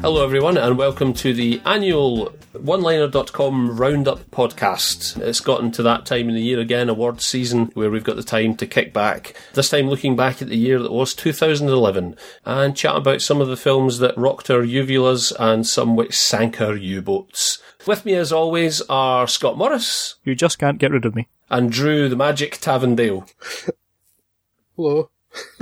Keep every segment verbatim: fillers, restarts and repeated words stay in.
Hello everyone and welcome to the annual one liner dot com Roundup podcast. It's gotten to that time in the year again, awards season, where we've got the time to kick back. This time looking back at the year that was two thousand eleven and chat about some of the films that rocked our uvulas and some which sank our U-boats. With me as always are Scott Morris. You just can't get rid of me. And Drew the Magic Tavendale. Hello.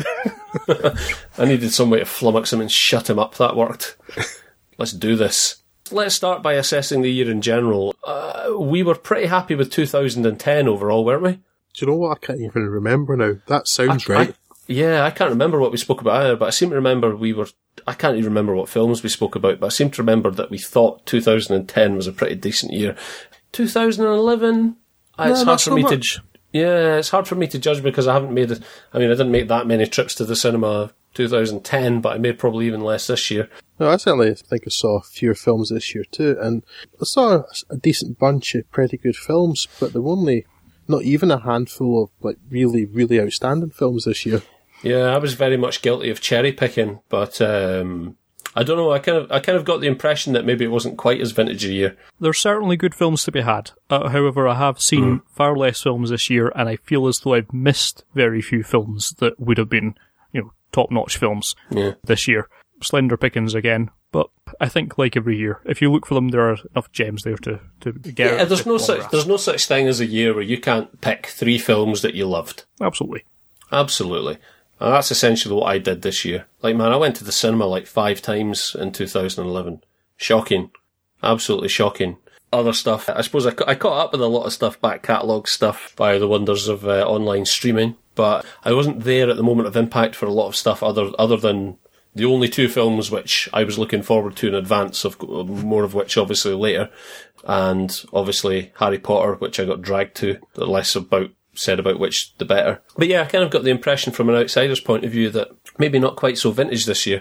I needed some way to flummox him and shut him up. That worked. Let's do this. Let's start by assessing the year in general. Uh, we were pretty happy with two thousand ten overall, weren't we? Do you know what? I can't even remember now. That sounds I, right. I, yeah, I can't remember what we spoke about either, but I seem to remember we were... I can't even remember what films we spoke about, but I seem to remember that we thought two thousand ten was a pretty decent year. two thousand eleven... No, it's hard for me much. to... Yeah, it's hard for me to judge because I haven't made it. I mean, I didn't make that many trips to the cinema two thousand ten, but I made probably even less this year. No, I certainly think I saw fewer films this year too, and I saw a, a decent bunch of pretty good films, but there were only not even a handful of like really, really outstanding films this year. Yeah, I was very much guilty of cherry picking, but um, I don't know. I kind of, I kind of got the impression that maybe it wasn't quite as vintage a year. There's certainly good films to be had. Uh, however, I have seen mm. far less films this year, and I feel as though I've missed very few films that would have been, you know, top-notch films yeah. this year. Slender pickings again, but I think like every year, if you look for them, there are enough gems there to, to get. Yeah, there's no such there's no such thing as a year where you can't pick three films that you loved. Absolutely, absolutely. And that's essentially what I did this year. Like, man, I went to the cinema like five times in two thousand eleven. Shocking. Absolutely shocking. Other stuff. I suppose I, I caught up with a lot of stuff, back catalogue stuff, by the wonders of uh, online streaming. But I wasn't there at the moment of impact for a lot of stuff other other than the only two films which I was looking forward to in advance, of more of which obviously later. And obviously Harry Potter, which I got dragged to. The less about said about which, the better. But yeah, I kind of got the impression from an outsider's point of view that maybe not quite so vintage this year.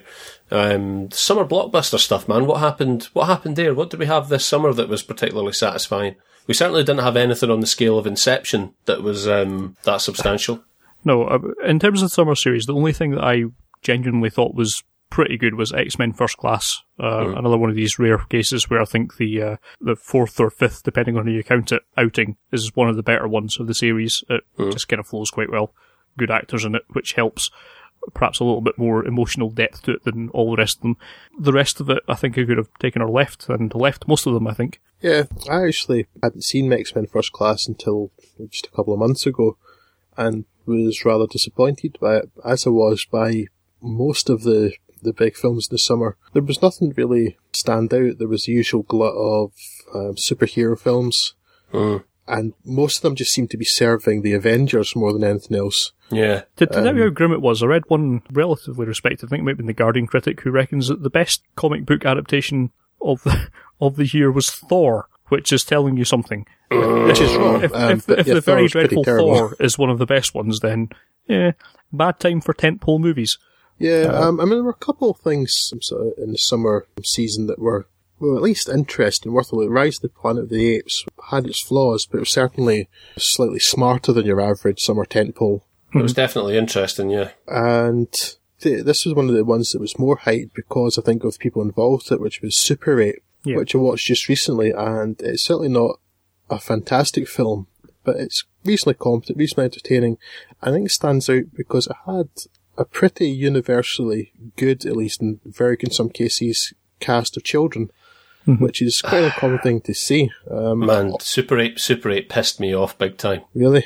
Um, summer blockbuster stuff, man. What happened? What happened there? What did we have this summer that was particularly satisfying? We certainly didn't have anything on the scale of Inception that was um, that substantial. No, in terms of the summer series, the only thing that I genuinely thought was pretty good was X-Men First Class. Uh, mm. Another one of these rare cases where I think the uh, the fourth or fifth, depending on how you count it, outing is one of the better ones of the series. It mm. just kind of flows quite well. Good actors in it, which helps. Perhaps a little bit more emotional depth to it than all the rest of them. The rest of it, I think I could have taken or left, and left most of them, I think. Yeah, I actually hadn't seen X-Men First Class until just a couple of months ago, and was rather disappointed by it, as I was by most of the the big films this summer. There was nothing really stand out. There was the usual glut of um, superhero films, mm. and most of them just seemed to be serving the Avengers more than anything else. Yeah. To, to tell you how grim it was, I read one relatively respected, I think it might have been the Guardian critic, who reckons that the best comic book adaptation of the, of the year was Thor, which is telling you something. Which is wrong. If, um, if, if yeah, the Thor very dreadful terrible. Thor is one of the best ones, then, yeah, bad time for tentpole movies. Yeah, uh, um, I mean, there were a couple of things sort of in the summer season that were, well, at least interesting, worth a look. Rise of the Planet of the Apes had its flaws, but it was certainly slightly smarter than your average summer tentpole. It was definitely interesting, yeah. And th- this was one of the ones that was more hyped because I think of people involved in it, which was Super eight, yeah. which I watched just recently, and it's certainly not a fantastic film, but it's reasonably competent, reasonably entertaining. I think it stands out because it had a pretty universally good, at least in very good in some cases, cast of children, mm-hmm. which is quite a common thing to see. Um, Man, Super eight, Super eight pissed me off big time. Really?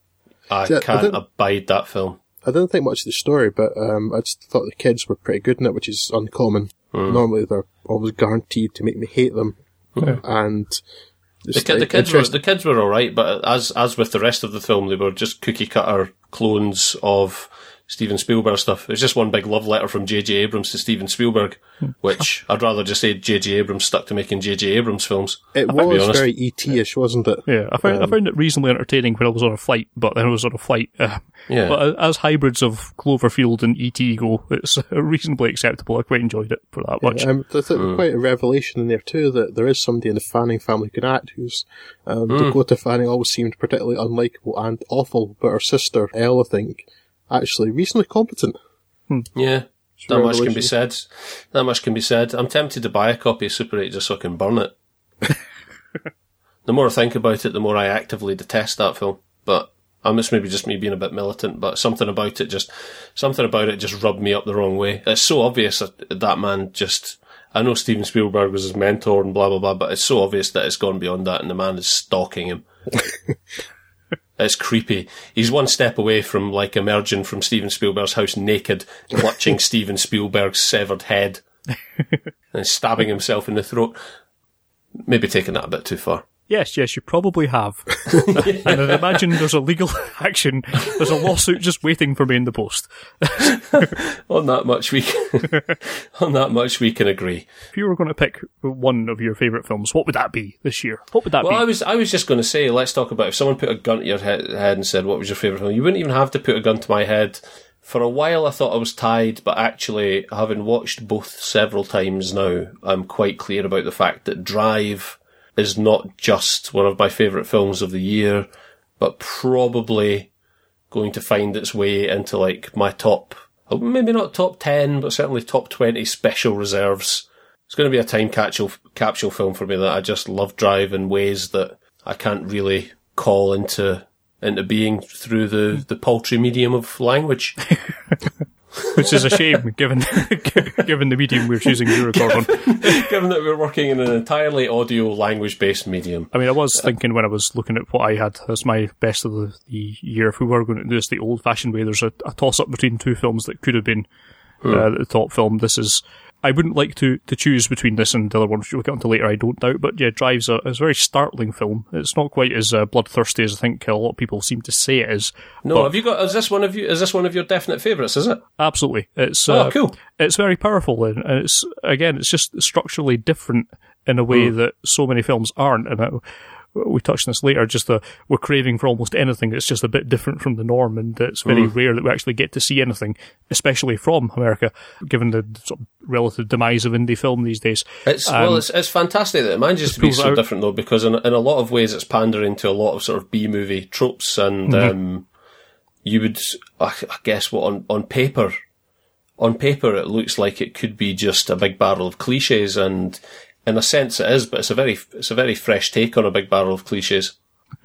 I See, can't I abide that film. I didn't think much of the story, but um, I just thought the kids were pretty good in it, which is uncommon. Mm. Normally they're always guaranteed to make me hate them. Mm. And the, ki- the kids were the kids were alright, but as as with the rest of the film, they were just cookie cutter clones of Steven Spielberg stuff. It was just one big love letter from J J Abrams to Steven Spielberg, which I'd rather just say J J Abrams stuck to making J J Abrams films. It was very E T-ish, wasn't it? Yeah, I found, um, I found it reasonably entertaining when I was on a flight, but then I was on a flight. Uh, yeah. But as hybrids of Cloverfield and E T go, it's reasonably acceptable. I quite enjoyed it for that yeah, much. Um, there's mm. quite a revelation in there too, that there is somebody in the Fanning family who can act, who's um, mm. Dakota Fanning always seemed particularly unlikable and awful, but her sister, Elle, I think, actually reasonably competent. Hmm. Yeah. That much can be said. That much can be said. I'm tempted to buy a copy of Super eight just so I can burn it. The more I think about it, the more I actively detest that film. But um, it's maybe just me being a bit militant, but something about it just, something about it just rubbed me up the wrong way. It's so obvious that that man just, I know Steven Spielberg was his mentor and blah, blah, blah, but it's so obvious that it's gone beyond that and the man is stalking him. It's creepy. He's one step away from, like, emerging from Steven Spielberg's house naked, clutching Steven Spielberg's severed head and stabbing himself in the throat. Maybe taking that a bit too far. Yes, yes, you probably have. And I imagine there's a legal action, there's a lawsuit just waiting for me in the post. On that much we can, on that much we can agree. If you were going to pick one of your favourite films, what would that be this year? What would that well, be? Well, I was I was just going to say, let's talk about if someone put a gun to your head, head and said, what was your favourite film? You wouldn't even have to put a gun to my head. For a while I thought I was tied, but actually, having watched both several times now, I'm quite clear about the fact that Drive is not just one of my favourite films of the year, but probably going to find its way into, like, my top, maybe not top ten, but certainly top twenty special reserves. It's going to be a time capsule, capsule film for me that I just love Drive in ways that I can't really call into into being through the, the paltry medium of language. Which is a shame, given given the medium we're choosing to record on. Given that we're working in an entirely audio language-based medium. I mean, I was thinking when I was looking at what I had as my best of the, the year, if we were going to do this the old-fashioned way, there's a, a toss-up between two films that could have been hmm. uh, the top film. This is... I wouldn't like to, to choose between this and the other one, which we'll get onto later, I don't doubt, but yeah, Drive's a, it's a very startling film. It's not quite as uh, bloodthirsty as I think a lot of people seem to say it is. No, have you got, is this one of you, is this one of your definite favourites, is it? Absolutely. It's, oh, uh, cool. It's very powerful, and it's, again, it's just structurally different in a way mm. that so many films aren't, and it, we touched on this later, just the, we're craving for almost anything that's just a bit different from the norm, and it's very mm. rare that we actually get to see anything, especially from America, given the sort of relative demise of indie film these days. It's um, well, it's, it's fantastic that it manages to be so out. different, though, because in, in a lot of ways it's pandering to a lot of sort of B-movie tropes, and mm-hmm. um, you would, I guess, what on, on paper, on paper it looks like it could be just a big barrel of cliches, and in a sense it is, but it's a very it's a very fresh take on a big barrel of cliches.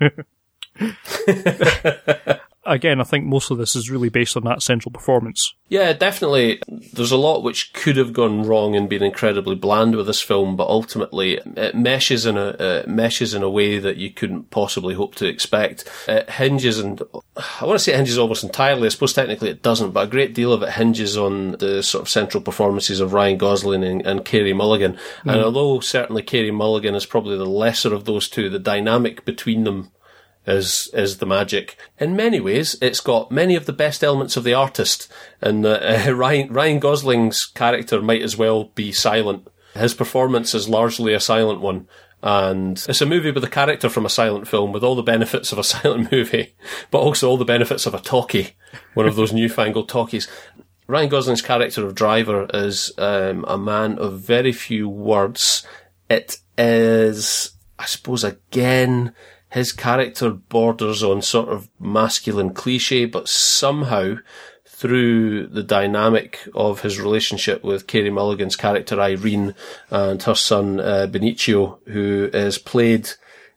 Again, I think most of this is really based on that central performance. Yeah, definitely. There's a lot which could have gone wrong and been incredibly bland with this film, but ultimately it meshes in a uh, meshes in a way that you couldn't possibly hope to expect. It hinges, and I want to say it hinges almost entirely. I suppose technically it doesn't, but a great deal of it hinges on the sort of central performances of Ryan Gosling and, and Carey Mulligan. Mm. And although certainly Carey Mulligan is probably the lesser of those two, the dynamic between them is is the magic. In many ways, it's got many of the best elements of The Artist, and uh, uh, Ryan, Ryan Gosling's character might as well be silent. His performance is largely a silent one, and it's a movie with a character from a silent film, with all the benefits of a silent movie, but also all the benefits of a talkie, one of those newfangled talkies. Ryan Gosling's character of Driver is um, a man of very few words. It is, I suppose, again, his character borders on sort of masculine cliche, but somehow, through the dynamic of his relationship with Carey Mulligan's character Irene and her son uh, Benicio, who is played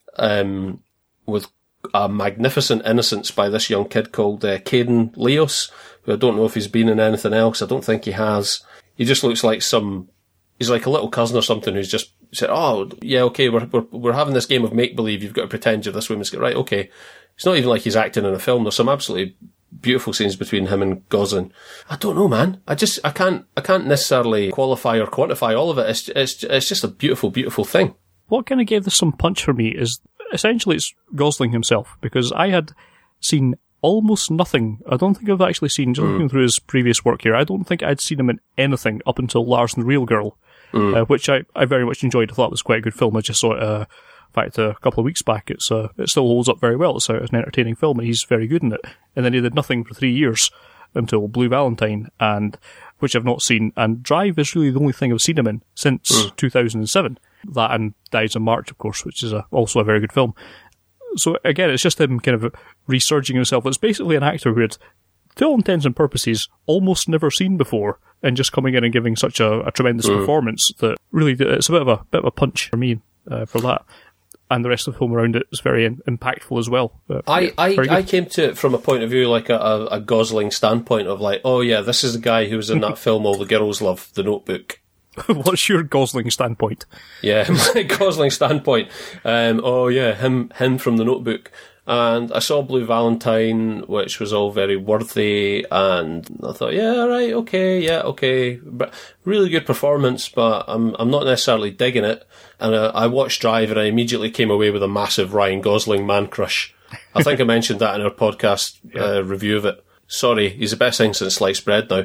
um, with a magnificent innocence by this young kid called uh, Caden Leos, who I don't know if he's been in anything else. I don't think he has. He just looks like some... He's like a little cousin or something who's just said, oh, yeah, okay, we're we're we're having this game of make-believe. You've got to pretend you're this woman's... Right, okay. It's not even like he's acting in a film. There's some absolutely beautiful scenes between him and Gosling. I don't know, man. I just, I can't, I can't necessarily qualify or quantify all of it. It's, it's, it's just a beautiful, beautiful thing. What kind of gave this some punch for me is essentially it's Gosling himself, because I had seen almost nothing. I don't think I've actually seen, just mm. looking through his previous work here, I don't think I'd seen him in anything up until Lars and the Real Girl, mm. uh, which I, I very much enjoyed. I thought it was quite a good film. I just saw it, uh, in fact, a couple of weeks back. It's uh, it still holds up very well. It's, uh, it's an entertaining film, and he's very good in it. And then he did nothing for three years until Blue Valentine, and which I've not seen. And Drive is really the only thing I've seen him in since mm. two thousand seven. That and Dies in March, of course, which is a, also a very good film. So again, it's just him kind of resurging himself. It's basically an actor who had to all intents and purposes, almost never seen before, and just coming in and giving such a, a tremendous mm. performance that really it's a bit of a bit of a punch for me uh, for that. And the rest of the film around it is very in, impactful as well. Uh, I, yeah, I, I came to it from a point of view, like a, a, a Gosling standpoint of like, oh yeah, this is the guy who was in that film all the girls love, The Notebook. What's your Gosling standpoint? Yeah, my Gosling standpoint. Um, oh yeah, him him from The Notebook. And I saw Blue Valentine, which was all very worthy, and I thought, yeah, right, okay, yeah, okay. But really good performance, but I'm I'm not necessarily digging it. And uh, I watched Drive, and I immediately came away with a massive Ryan Gosling man crush. I think I mentioned that in our podcast yeah. uh, review of it. Sorry, he's the best thing since sliced bread now.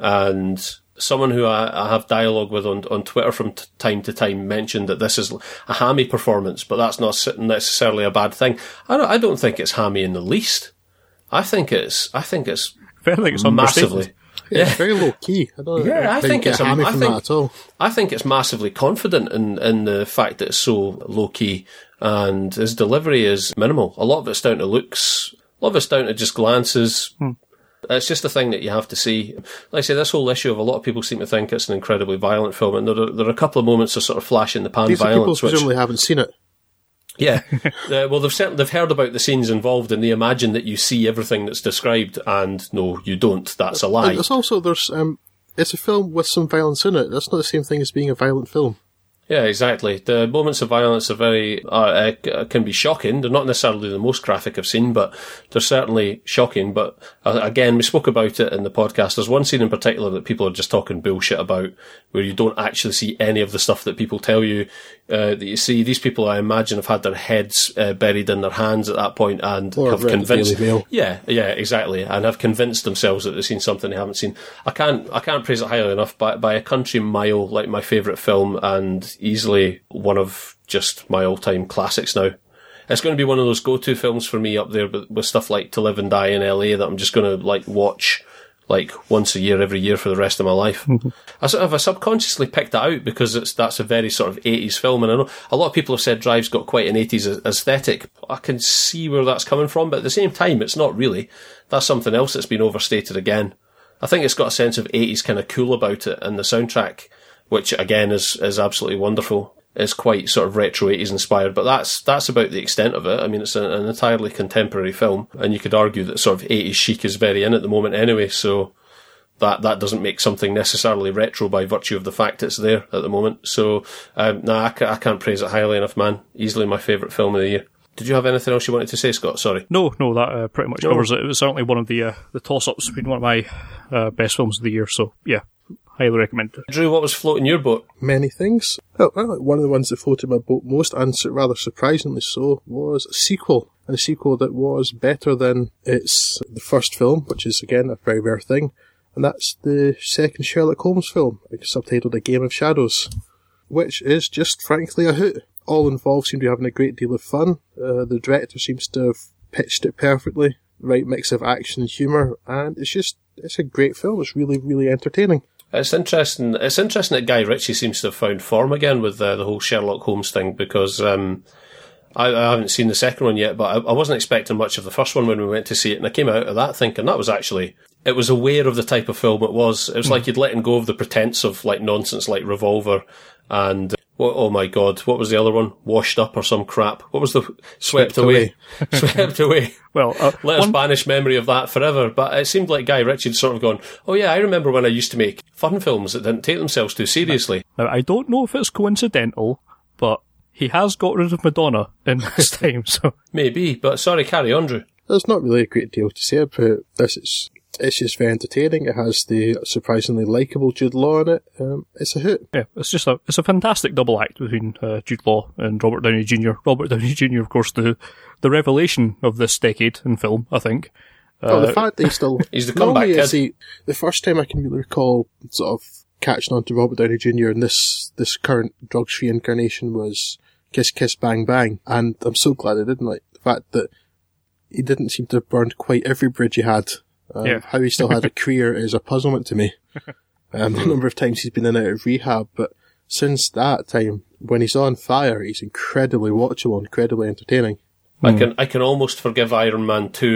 And someone who I, I have dialogue with on, on Twitter from t- time to time mentioned that this is a hammy performance, but that's not necessarily a bad thing. I don't, I don't think it's hammy in the least. I think it's, I think it's, I think it's massively. Yeah, yeah. It's very low key. I don't yeah, I think it's a, hammy I from think, that at all. I think it's massively confident in, in the fact that it's so low key, and his delivery is minimal. A lot of it's down to looks. A lot of it's down to just glances. Hmm. It's just a thing that you have to see. Like I say, this whole issue of a lot of people seem to think it's an incredibly violent film, and there are, there are a couple of moments of sort of flash in the pan These violence. People presumably haven't seen it. Yeah, uh, well, they've certainly, they've heard about the scenes involved, and they imagine that you see everything that's described, and no, you don't. That's a lie. It's also there's um, it's a film with some violence in it. That's not the same thing as being a violent film. Yeah, exactly. The moments of violence are very, uh, uh, can be shocking. They're not necessarily the most graphic I've seen, but they're certainly shocking. But uh, again, we spoke about it in the podcast. There's one scene in particular that people are just talking bullshit about, where you don't actually see any of the stuff that people tell you uh, that you see. These people, I imagine, have had their heads uh, buried in their hands at that point and or have convinced. Daily Mail. Yeah, yeah, exactly, and have convinced themselves that they've seen something they haven't seen. I can't, I can't praise it highly enough. By by a country mile, like my favourite film, and easily one of just my all-time classics now. It's going to be one of those go-to films for me up there with, with stuff like To Live and Die in L A that I'm just going to like watch like once a year, every year for the rest of my life. Mm-hmm. I sort of I subconsciously picked it out because it's that's a very sort of eighties film, and I know a lot of people have said Drive's got quite an eighties aesthetic. I can see where that's coming from, but at the same time, it's not really. That's something else that's been overstated again. I think it's got a sense of eighties kind of cool about it, and the soundtrack, which again is is absolutely wonderful, is quite sort of retro eighties inspired, but that's that's about the extent of it. I mean, it's an, an entirely contemporary film, and you could argue that sort of eighties chic is very in at the moment anyway, so that that doesn't make something necessarily retro by virtue of the fact it's there at the moment. So, um, nah, I, ca- I can't praise it highly enough, man. Easily my favourite film of the year. Did you have anything else you wanted to say, Scott? Sorry. No, no, that uh, pretty much no. covers it. It was certainly one of the uh, the toss-ups between one of my uh, best films of the year, so yeah, highly recommend it. Drew, what was floating your boat? Many things. Oh, well, one of the ones that floated my boat most, and rather surprisingly so, was a sequel. And a sequel that was better than its the first film, which is, again, a very rare thing. And that's the second Sherlock Holmes film, subtitled A Game of Shadows, which is just, frankly, a hoot. All involved seem to be having a great deal of fun. Uh, the director seems to have pitched it perfectly. Right mix of action and humour, and it's just, it's a great film. It's really, really entertaining. It's interesting. It's interesting that Guy Ritchie seems to have found form again with uh, the whole Sherlock Holmes thing, because um, I, I haven't seen the second one yet, but I, I wasn't expecting much of the first one when we went to see it, and I came out of that thinking that was actually, it was aware of the type of film it was. It was mm. like you'd letting go of the pretense of like nonsense like Revolver and, oh, oh my God, what was the other one? Washed Up or some crap. What was the, Swept, Swept Away. away. Swept Away. Well, uh, let us banish memory of that forever. But it seemed like Guy Ritchie'd sort of gone, oh yeah, I remember when I used to make fun films that didn't take themselves too seriously. Now, I don't know if it's coincidental, but he has got rid of Madonna in this time, so. Maybe, but sorry, carry on, Drew. There's not really a great deal to say about this. It's, it's just very entertaining. It has the surprisingly likeable Jude Law in it. Um, it's a hoot. Yeah, it's just a, it's a fantastic double act between uh, Jude Law and Robert Downey Junior Robert Downey Junior, of course, the, the revelation of this decade in film, I think. Oh, the fact that he's still... he's the comeback kid. See, the first time I can really recall sort of catching on to Robert Downey Junior in this, this current drugs-free incarnation was Kiss Kiss Bang Bang, and I'm so glad I didn't. Like, the fact that he didn't seem to have burned quite every bridge he had. Um, yeah. How he still had a career is a puzzlement to me. Um, the number of times he's been in and out of rehab, but since that time, when he's on fire, he's incredibly watchable, incredibly entertaining. I can I can almost forgive Iron Man two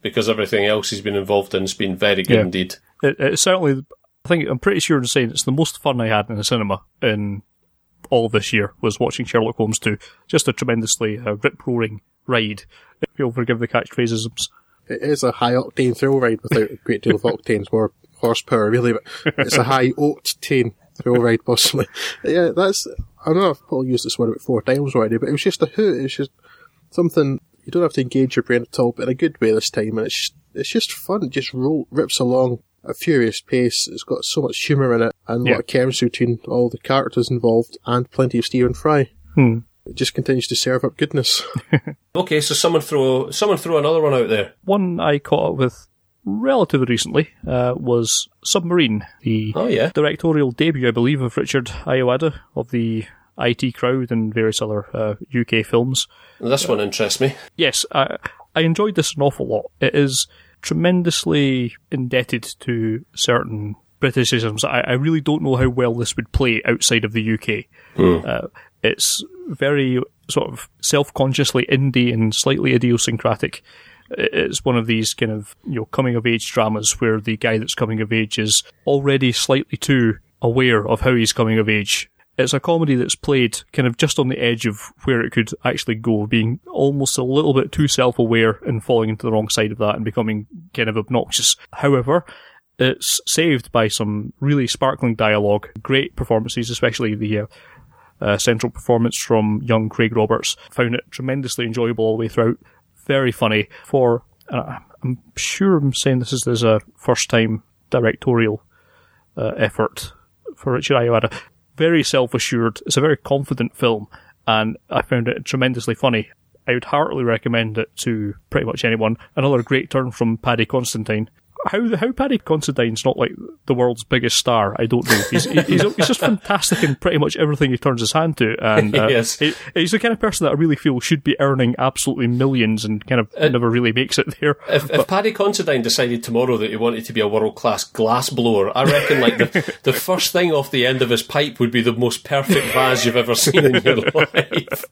because everything else he's been involved in has been very good Yeah. indeed. It, it's certainly, I think, I'm pretty sure in saying it's the most fun I had in the cinema in all this year was watching Sherlock Holmes two. Just a tremendously uh, rip-roaring ride. If you'll forgive the catchphrases. It is a high-octane thrill ride without a great deal of octanes, more horsepower, really, but it's a high-octane thrill ride, possibly. Yeah, that's, I know I've probably used this word about four times already, but it was just a hoot. It's just something, you don't have to engage your brain at all, but in a good way this time, and it's just, it's just fun. It just roll, rips along at a furious pace. It's got so much humour in it, and a Yeah. lot of chemistry between all the characters involved, and plenty of Stephen Fry. Hmm. It just continues to serve up goodness. Okay, so someone throw someone throw another one out there. One I caught up with relatively recently uh, was Submarine, the Oh yeah. directorial debut, I believe, of Richard Ayoade of the I T Crowd and various other uh, U K films. This one interests me. Yes, I, I enjoyed this an awful lot. It is tremendously indebted to certain Britishisms. I, I really don't know how well this would play outside of the U K. Hmm. Uh, it's very sort of self-consciously indie and slightly idiosyncratic. It's one of these kind of, you know, coming-of-age dramas where the guy that's coming of age is already slightly too aware of how he's coming of age. It's a comedy that's played kind of just on the edge of where it could actually go, being almost a little bit too self-aware and falling into the wrong side of that and becoming kind of obnoxious. However, it's saved by some really sparkling dialogue, great performances, especially the uh, uh, central performance from young Craig Roberts. Found it tremendously enjoyable all the way throughout. Very funny. For uh, I'm sure I'm saying this is as a first-time directorial uh, effort for Richard Ayoade. Very self-assured. It's a very confident film, and I found it tremendously funny. I would heartily recommend it to pretty much anyone. Another great turn from Paddy Considine. How how Paddy Considine's not like the world's biggest star, I don't know. He's he's, he's just fantastic in pretty much everything he turns his hand to, and uh, Yes. he, he's the kind of person that I really feel should be earning absolutely millions and kind of Uh, never really makes it there. If, if Paddy Considine decided tomorrow that he wanted to be a world-class glass blower, I reckon like the, the first thing off the end of his pipe would be the most perfect vase you've ever seen in your life.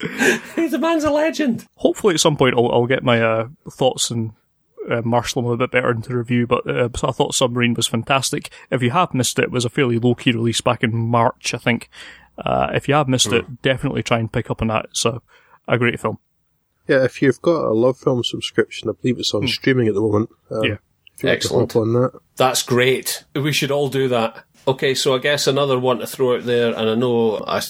The man's a legend. Hopefully, at some point, I'll, I'll get my uh, thoughts and uh, marshal them a bit better into review. But uh, I thought Submarine was fantastic. If you have missed it, it was a fairly low-key release back in March, I think. Uh, if you have missed Mm. it, definitely try and pick up on that. It's a, a great film. Yeah, if you've got a Love Film subscription, I believe it's on streaming at the moment. Um, Yeah. if you want to Excellent. hop on that. That's great. We should all do that. Okay, so I guess another one to throw out there, and I know, I,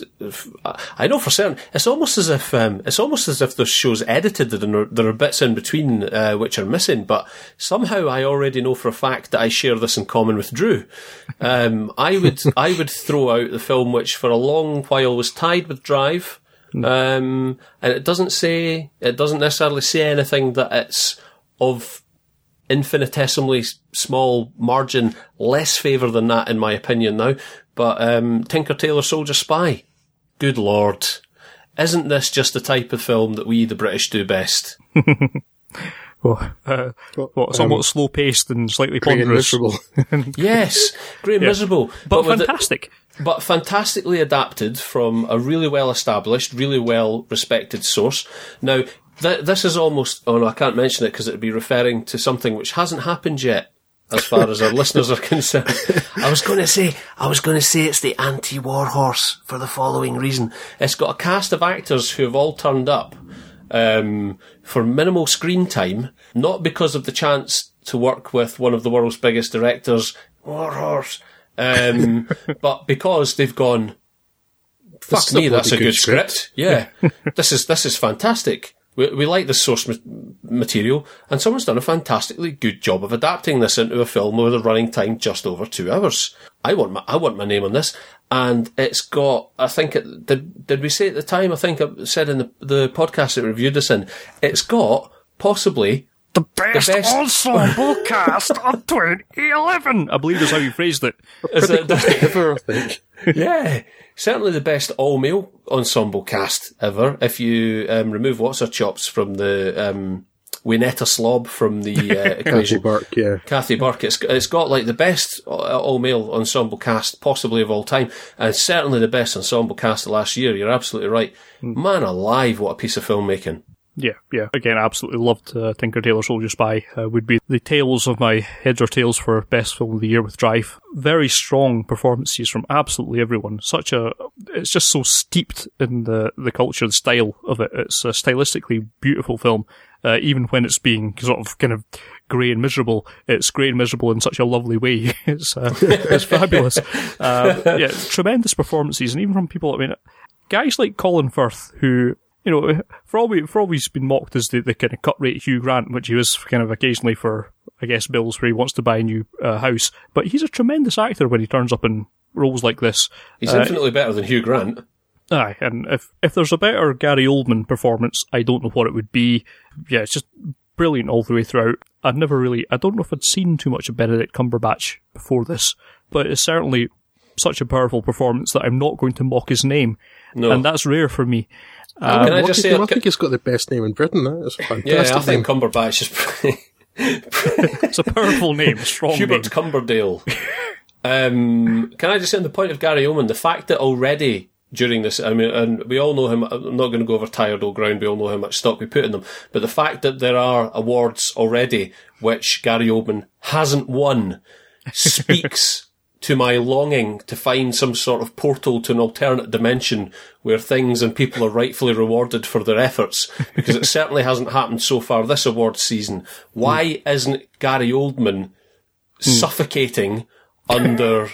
I know for certain, it's almost as if, um, it's almost as if the show's edited and there, there are bits in between, uh, which are missing, but somehow I already know for a fact that I share this in common with Drew. Um, I would, I would throw out the film which for a long while was tied with Drive, um, and it doesn't say, it doesn't necessarily say anything that it's of infinitesimally small margin, less favour than that in my opinion now, but um, Tinker Tailor Soldier Spy. Good lord. Isn't this just the type of film that we, the British, do best? Well, uh, Well, what, somewhat um, slow-paced and slightly Grey and ponderous. miserable. Yes, great and Yeah. miserable. But, with it- fantastic. but fantastically adapted from a really well established, really well respected source. Now, th- this is almost, oh no, I can't mention it because it would be referring to something which hasn't happened yet, as far as our listeners are concerned. I was going to say, I was going to say it's the anti-war horse for the following reason. It's got a cast of actors who have all turned up, um, for minimal screen time, not because of the chance to work with one of the world's biggest directors, war horse, um, but because they've gone, fuck This is a me, that's a bloody good, good script. script. Yeah. this is, this is fantastic. We, we like the source ma- material, and someone's done a fantastically good job of adapting this into a film with a running time just over two hours. I want my, I want my name on this, and it's got, I think it, did, did we say at the time, I think I said in the, the podcast that we reviewed this in, it's got possibly The best, The best- ensemble cast of twenty eleven. I believe that's how you phrased it. is it the, Ever, I think. yeah, certainly the best all-male ensemble cast ever. If you um, remove What's Her Chops from the um, Winetta Slob from the uh, Kathy equation, Burke, yeah. Kathy Burke, it's, it's got like the best all-male ensemble cast possibly of all time, and certainly the best ensemble cast of last year. You're absolutely right. Man alive, what a piece of filmmaking. Yeah, yeah. Again, I absolutely loved uh, Tinker Tailor Soldier Spy. Uh, would be the tails of my heads or tails for best film of the year with Drive. Very strong performances from absolutely everyone. Such a, it's just so steeped in the, the culture, the style of it. It's a stylistically beautiful film. Uh, even when it's being sort of kind of grey and miserable, it's grey and miserable in such a lovely way. It's uh, it's fabulous. Uh, yeah, tremendous performances, and even from people, I mean, guys like Colin Firth, who, you know, for all we, for all he's been mocked as the, the kind of cut rate Hugh Grant, which he was kind of occasionally for, I guess, bills where he wants to buy a new uh, house. But he's a tremendous actor when he turns up in roles like this. He's uh, infinitely better than Hugh Grant. Aye, and if if there's a better Gary Oldman performance, I don't know what it would be. Yeah, it's just brilliant all the way throughout. I've never really, I don't know if I'd seen too much of Benedict Cumberbatch before this, but it's certainly such a powerful performance that I'm not going to mock his name. No. And that's rare for me. Um, can I just say, I think he's got the best name in Britain. That's a fantastic Yeah, I think name. Cumberbatch is pretty... It's a powerful name, a strong Hubert name. Cumberdale. um, can I just say on the point of Gary Oldman, the fact that already during this, I mean, and we all know him, I'm not going to go over tired old ground, we all know how much stock we put in them, but the fact that there are awards already which Gary Oldman hasn't won speaks to my longing to find some sort of portal to an alternate dimension where things and people are rightfully rewarded for their efforts, because it certainly hasn't happened so far this award season. Why mm. isn't Gary Oldman mm. suffocating under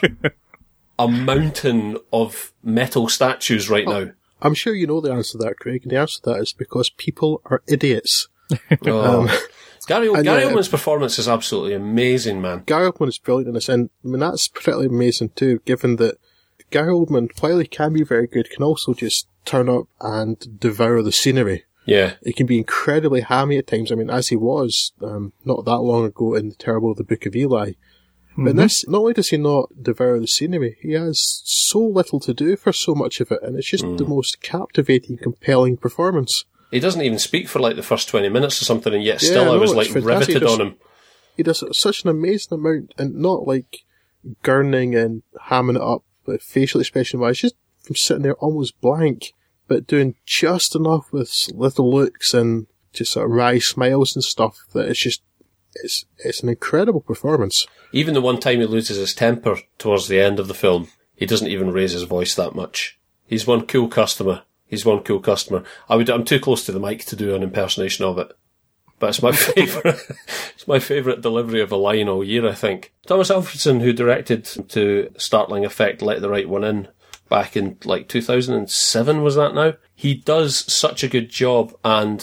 a mountain of metal statues right oh, now? I'm sure you know the answer to that, Craig, and the answer to that is because people are idiots. Oh. um, Gary, and, Gary uh, Oldman's performance is absolutely amazing, man. Gary Oldman is brilliant in this, and I mean, that's pretty amazing too, given that Gary Oldman, while he can be very good, can also just turn up and devour the scenery. Yeah. He can be incredibly hammy at times. I mean, as he was um, not that long ago in The Terrible The Book of Eli. Mm-hmm. But in this, not only does he not devour the scenery, he has so little to do for so much of it, and it's just mm. the most captivating, compelling performance. He doesn't even speak for like the first twenty minutes or something, and yet still yeah, I no, was like fantastic. riveted does, on him. He does such an amazing amount, and not like gurning and hamming it up, but facial expression wise, just from sitting there almost blank, but doing just enough with little looks and just sort of wry smiles and stuff that it's just, it's, it's an incredible performance. Even the one time he loses his temper towards the end of the film, he doesn't even raise his voice that much. He's one cool customer. He's one cool customer. I would, I'm too close to the mic to do an impersonation of it. But it's my favourite, it's my favourite delivery of a line all year, I think. Thomas Alfredson, who directed to startling effect Let the Right One In back in like two thousand seven, was that now? He does such a good job, and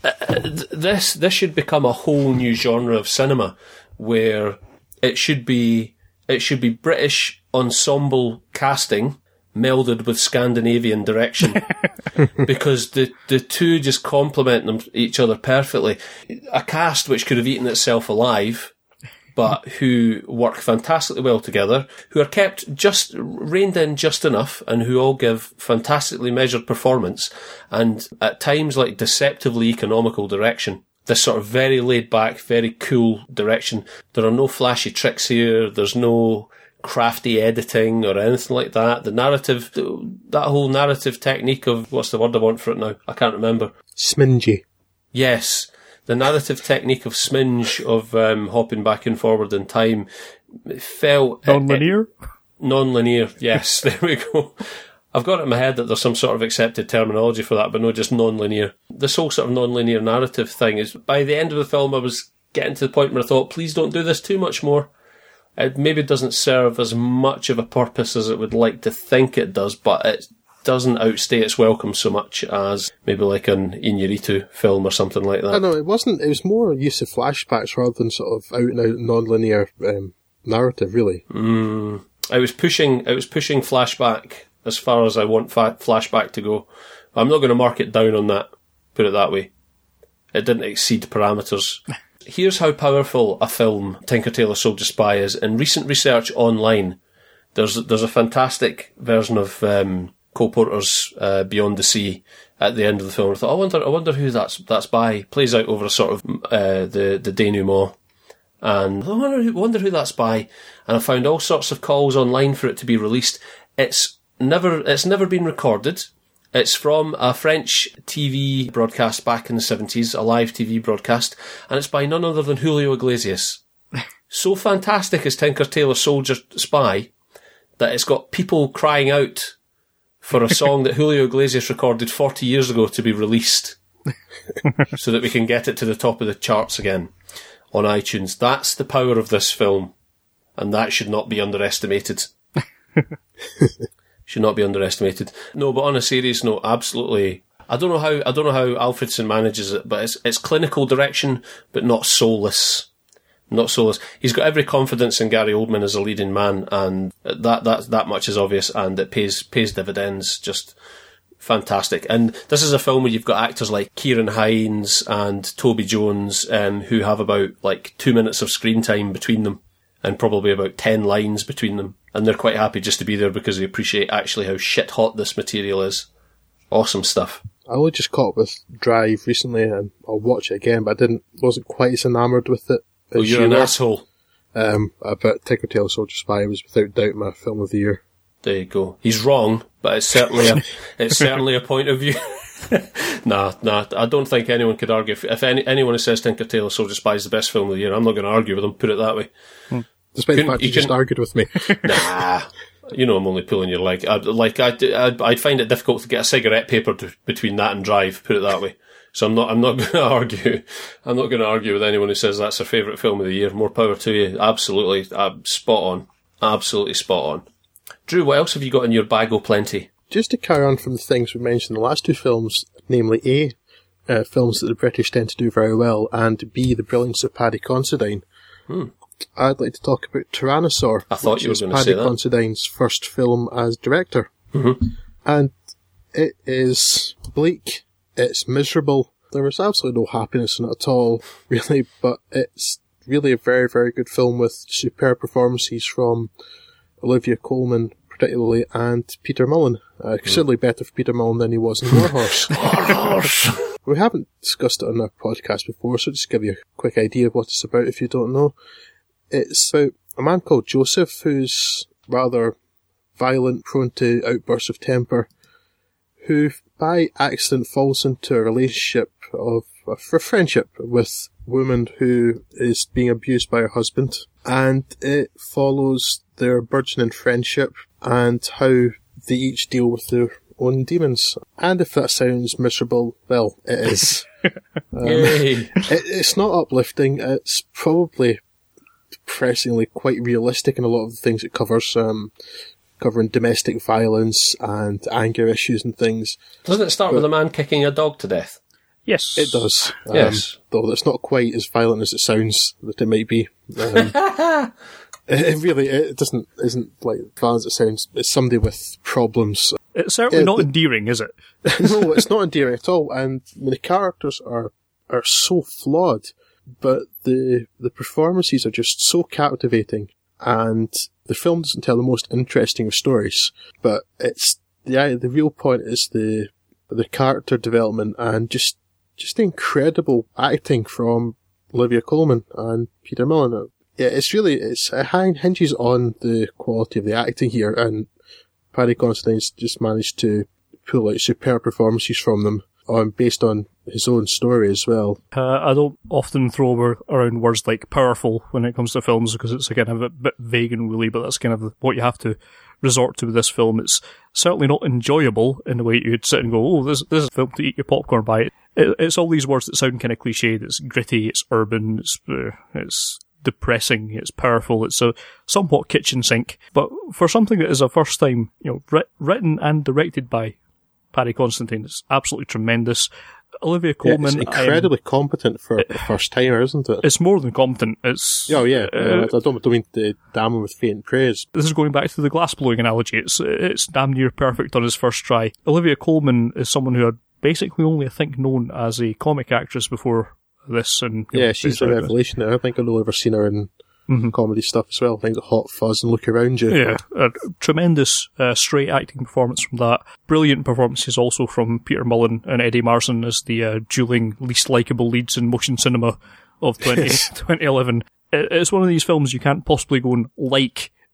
this, this should become a whole new genre of cinema where it should be, it should be British ensemble casting melded with Scandinavian direction, because the the two just complement them each other perfectly. A cast which could have eaten itself alive, but who work fantastically well together, who are kept just reined in just enough, and who all give fantastically measured performance, and at times like deceptively economical direction. This sort of very laid back, very cool direction. There are no flashy tricks here. There's no crafty editing or anything like that. The narrative, that whole narrative technique of, what's the word I want for it now? I can't remember. Smingy. Yes. The narrative technique of Sminge, of um, hopping back and forward in time, it felt... Non-linear? It, it, non-linear, yes. There we go. I've got it in my head that there's some sort of accepted terminology for that, but no, just non-linear. This whole sort of non-linear narrative thing is, by the end of the film, I was getting to the point where I thought, please don't do this too much more. It maybe doesn't serve as much of a purpose as it would like to think it does, but it doesn't outstay its welcome so much as maybe like an Iñárritu film or something like that. I know, it wasn't, it was more use of flashbacks rather than sort of out and out non-linear um, narrative, really. Mm, I was pushing, I was pushing flashback as far as I want fa- flashback to go. I'm not going to mark it down on that, put it that way. It didn't exceed parameters. Here's how powerful a film Tinker Tailor Soldier Spy is. In recent research online, there's there's a fantastic version of um, Cole Porter's uh, Beyond the Sea at the end of the film. I thought, I wonder, I wonder who that's that's by. Plays out over a sort of uh, the the denouement, and I wonder who, wonder who that's by. And I found all sorts of calls online for it to be released. It's never it's never been recorded. It's from a French T V broadcast back in the seventies, a live T V broadcast, and it's by none other than Julio Iglesias. So fantastic is Tinker Tailor Soldier Spy that it's got people crying out for a song that Julio Iglesias recorded forty years ago to be released so that we can get it to the top of the charts again on iTunes. That's the power of this film, and that should not be underestimated. Should not be underestimated. No, but on a serious note, absolutely. I don't know how I don't know how Alfredson manages it, but it's it's clinical direction, but not soulless. Not soulless. He's got every confidence in Gary Oldman as a leading man, and that that that much is obvious, and it pays pays dividends. Just fantastic. And this is a film where you've got actors like Kieran Hines and Toby Jones, um, who have about like two minutes of screen time between them, and probably about ten lines between them. And they're quite happy just to be there because they appreciate actually how shit hot this material is. Awesome stuff. I only just caught up with Drive recently, and I'll watch it again, but I didn't wasn't quite as enamoured with it. Oh, you're an asshole. Um, but Tinker Tailor Soldier Spy was without doubt my film of the year. There you go. He's wrong, but it's certainly a it's certainly a point of view. nah, nah. I don't think anyone could argue. If, if any, anyone who says Tinker Tailor Soldier Spy is the best film of the year, I'm not going to argue with them. Put it that way. Hmm. Despite the fact you, you just argued with me. Nah. You know I'm only pulling your leg. I'd, like, I'd, I'd, I'd find it difficult to get a cigarette paper to, between that and Drive, put it that way. So I'm not, I'm not going to argue. I'm not going to argue with anyone who says that's their favourite film of the year. More power to you. Absolutely. Uh, spot on. Absolutely spot on. Drew, what else have you got in your bag o'plenty? Just to carry on from the things we mentioned in the last two films, namely A, uh, films that the British tend to do very well, and B, the brilliance of Paddy Considine. Hmm. I'd like to talk about Tyrannosaur, I thought which you were is going to Paddy say that. Considine's first film as director. Mm-hmm. And it is bleak, it's miserable, there is absolutely no happiness in it at all, really, but it's really a very, very good film with superb performances from Olivia Colman, particularly, and Peter Mullen. Uh, considerably mm. better for Peter Mullen than he was in Warhorse. Warhorse! We haven't discussed it on our podcast before, so just give you a quick idea of what it's about if you don't know. It's about a man called Joseph who's rather violent, prone to outbursts of temper, who by accident falls into a relationship of a friendship with a woman who is being abused by her husband, and it follows their burgeoning friendship and how they each deal with their own demons. And if that sounds miserable, well, it is. um, it, it's not uplifting. It's probably depressingly quite realistic in a lot of the things it covers, um, covering domestic violence and anger issues and things. Doesn't it start but, with a man kicking a dog to death? Yes. It does. Um, yes. Though it's not quite as violent as it sounds that it might be. Um, It really, it doesn't, isn't like violence it sounds. It's somebody with problems. It's certainly yeah, not the, endearing, is it? No, it's not endearing at all. And I mean, the characters are, are so flawed, but the, the performances are just so captivating. And the film doesn't tell the most interesting of stories, but it's, the, the real point is the, the character development and just, just the incredible acting from Olivia Colman and Peter Mullen. Yeah, it's really, it's, it hinges on the quality of the acting here, and Paddy Considine's just managed to pull out superb performances from them, um, based on his own story as well. Uh, I don't often throw around words like powerful when it comes to films, because it's again a bit vague and woolly, but that's kind of what you have to resort to with this film. It's certainly not enjoyable in the way you'd sit and go, oh, this, this is a film to eat your popcorn by. It, it's all these words that sound kind of cliched. It's gritty, it's urban, it's, uh, it's depressing, it's powerful, it's a somewhat kitchen sink, but for something that is a first time, you know, writ- written and directed by Paddy Considine, it's absolutely tremendous. Olivia Colman, yeah, it's incredibly um, competent for a first timer, isn't it? It's more than competent. It's oh yeah, uh, I don't, don't mean to damn him with faint praise. This is going back to the glass blowing analogy. It's it's damn near perfect on his first try. Olivia Colman is someone who had basically only, I think, known as a comic actress before this, and yeah, know, she's a revelation. I think I've only ever seen her in mm-hmm. comedy stuff as well. Things like Hot Fuzz and Look Around You. Yeah, a tremendous uh, straight acting performance from that. Brilliant performances also from Peter Mullen and Eddie Marsan as the uh, dueling least likeable leads in motion cinema of twenty, twenty eleven. It's one of these films you can't possibly go and like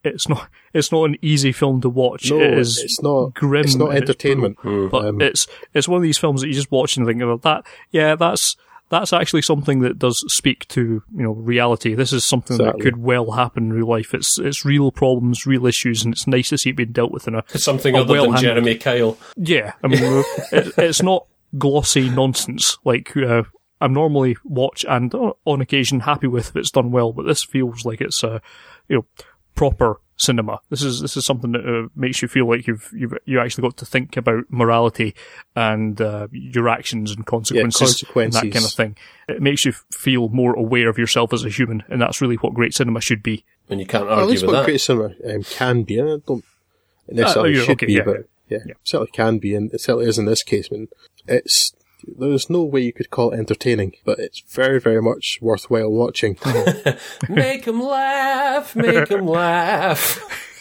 it's not it's not an easy film to watch. No, it is it's not. Grim. It's not entertainment. It's but um, it's it's one of these films that you just watch and think about that. Yeah, that's that's actually something that does speak to, you know, reality. This is something exactly. that could well happen in real life. It's it's real problems, real issues, and it's nice to see it being dealt with in a It's something a other than well-handled- Jeremy Kyle. Yeah, I mean, it, it's not glossy nonsense like uh, I'm normally watch and uh, on occasion happy with if it's done well, but this feels like it's a, you know, proper cinema. This is this is something that uh, makes you feel like you've you've you actually got to think about morality and uh, your actions and consequences, yeah, consequences, and that kind of thing. It makes you feel more aware of yourself as a human, and that's really what great cinema should be. And you can't well, argue at least with what that. great cinema um, can be, and I don't necessarily Uh, yeah, should okay, be, yeah, but yeah, yeah. certainly can be, and it certainly is in this case. I mean, it's there's no way you could call it entertaining, but it's very, very much worthwhile watching. Make 'em laugh, make 'em laugh.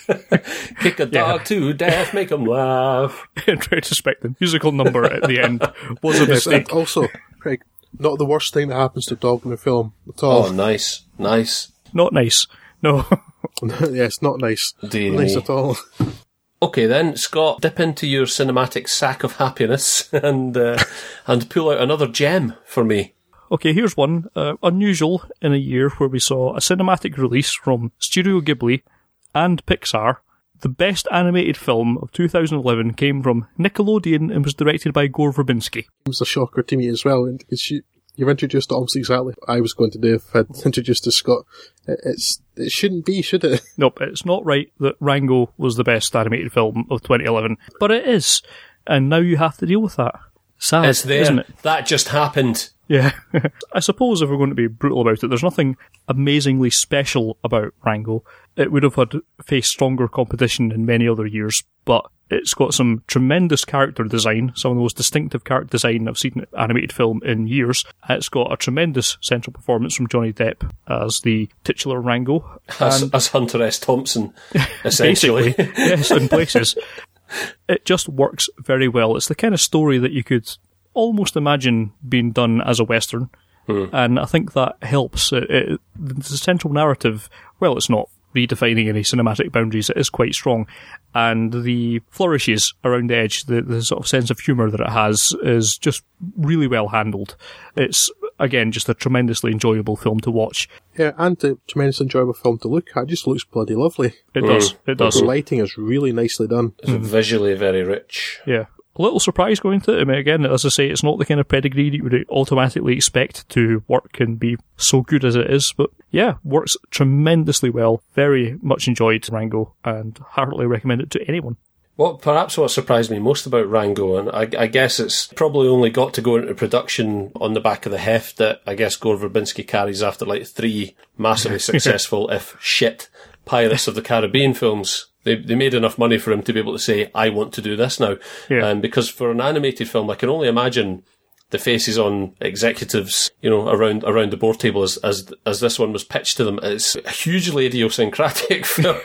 Kick a dog Yeah. to death, make 'em laugh. In retrospect, the musical number at the end was a Yes, and mistake. also, Craig, not the worst thing that happens to a dog in the film at all. Oh, nice, nice. Not nice. No. Yes, not nice. Dear Not nice me. at all. Okay then, Scott, dip into your cinematic sack of happiness and uh, and pull out another gem for me. Okay, here's one. Uh, unusual in a year where we saw a cinematic release from Studio Ghibli and Pixar. The best animated film of two thousand eleven came from Nickelodeon and was directed by Gore Verbinski. It was a shocker to me as well, and because you, you've introduced almost exactly what I was going to do if I'd introduced to Scott. It, it's it shouldn't be, should it? Nope, it's not right that Rango was the best animated film of twenty eleven, but it is, and now you have to deal with that. Sad, It's there. isn't it? That just happened. Yeah. I suppose if we're going to be brutal about it, there's nothing amazingly special about Rango. It would have had faced stronger competition in many other years, but it's got some tremendous character design, some of the most distinctive character design I've seen in an animated film in years. It's got a tremendous central performance from Johnny Depp as the titular Rango. As, and as Hunter S. Thompson, essentially. basically, yes, in places. It just works very well. It's the kind of story that you could almost imagine being done as a Western, Hmm. and I think that helps. It, it, the central narrative, well, it's not redefining any cinematic boundaries, it is quite strong, and the flourishes around the edge, the, the sort of sense of humour that it has is just really well handled. It's, again, just a tremendously enjoyable film to watch. Yeah, and a tremendous enjoyable film to look at. It just looks bloody lovely. It does, it does. The lighting is really nicely done. It's visually very rich. Yeah. A little surprised going to it. I mean, again, as I say, it's not the kind of pedigree that you would automatically expect to work and be so good as it is, but yeah, works tremendously well. Very much enjoyed Rango and heartily recommend it to anyone. Well, perhaps what surprised me most about Rango, and I, I guess it's probably only got to go into production on the back of the heft that I guess Gore Verbinski carries after like three massively successful, if shit, Pirates of the Caribbean films. They they made enough money for him to be able to say, I want to do this now. Yeah. And because for an animated film, I can only imagine the faces on executives, you know, around around the board table as as as this one was pitched to them. It's a hugely idiosyncratic film.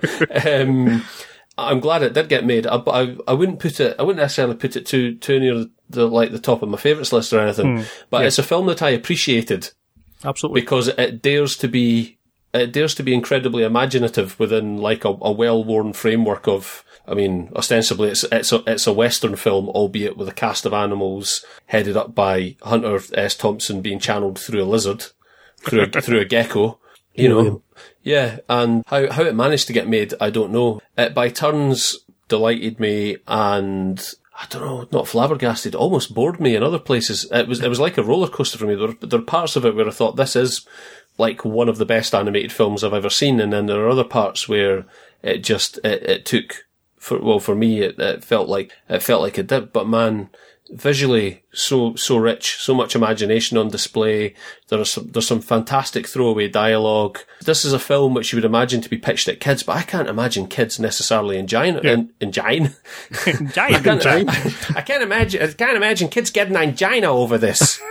um, I'm glad it did get made. I, I I wouldn't put it. I wouldn't necessarily put it too too near the like the top of my favourites list or anything. Mm, but yeah. it's a film that I appreciated Absolutely. because it dares to be it dares to be incredibly imaginative within like a, a well-worn framework of. I mean, ostensibly it's it's a it's a Western film, albeit with a cast of animals headed up by Hunter S. Thompson being channeled through a lizard, through a, through a gecko. You know, yeah, and how how it managed to get made, I don't know. It by turns delighted me, and I don't know, not flabbergasted, almost bored me in other places. It was it was like a roller coaster for me. There there are parts of it where I thought this is like one of the best animated films I've ever seen, and then there are other parts where it just it, it took for well for me it, it felt like it felt like it did. But man, visually so so rich, so much imagination on display. There are some there's some fantastic throwaway dialogue. This is a film which you would imagine to be pitched at kids, but I can't imagine kids necessarily enjoying it. Yeah. En- enjoying. Giant, I can't, giant. I, I can't imagine. I can't imagine kids getting angina over this.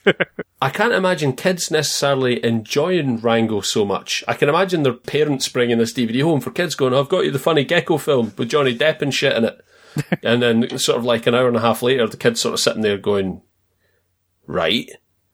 I can't imagine kids necessarily enjoying Rango so much. I can imagine their parents bringing this D V D home for kids, going, "I've got you the funny gecko film with Johnny Depp and shit in it." And then sort of like an hour and a half later, the kid's sort of sitting there going, right,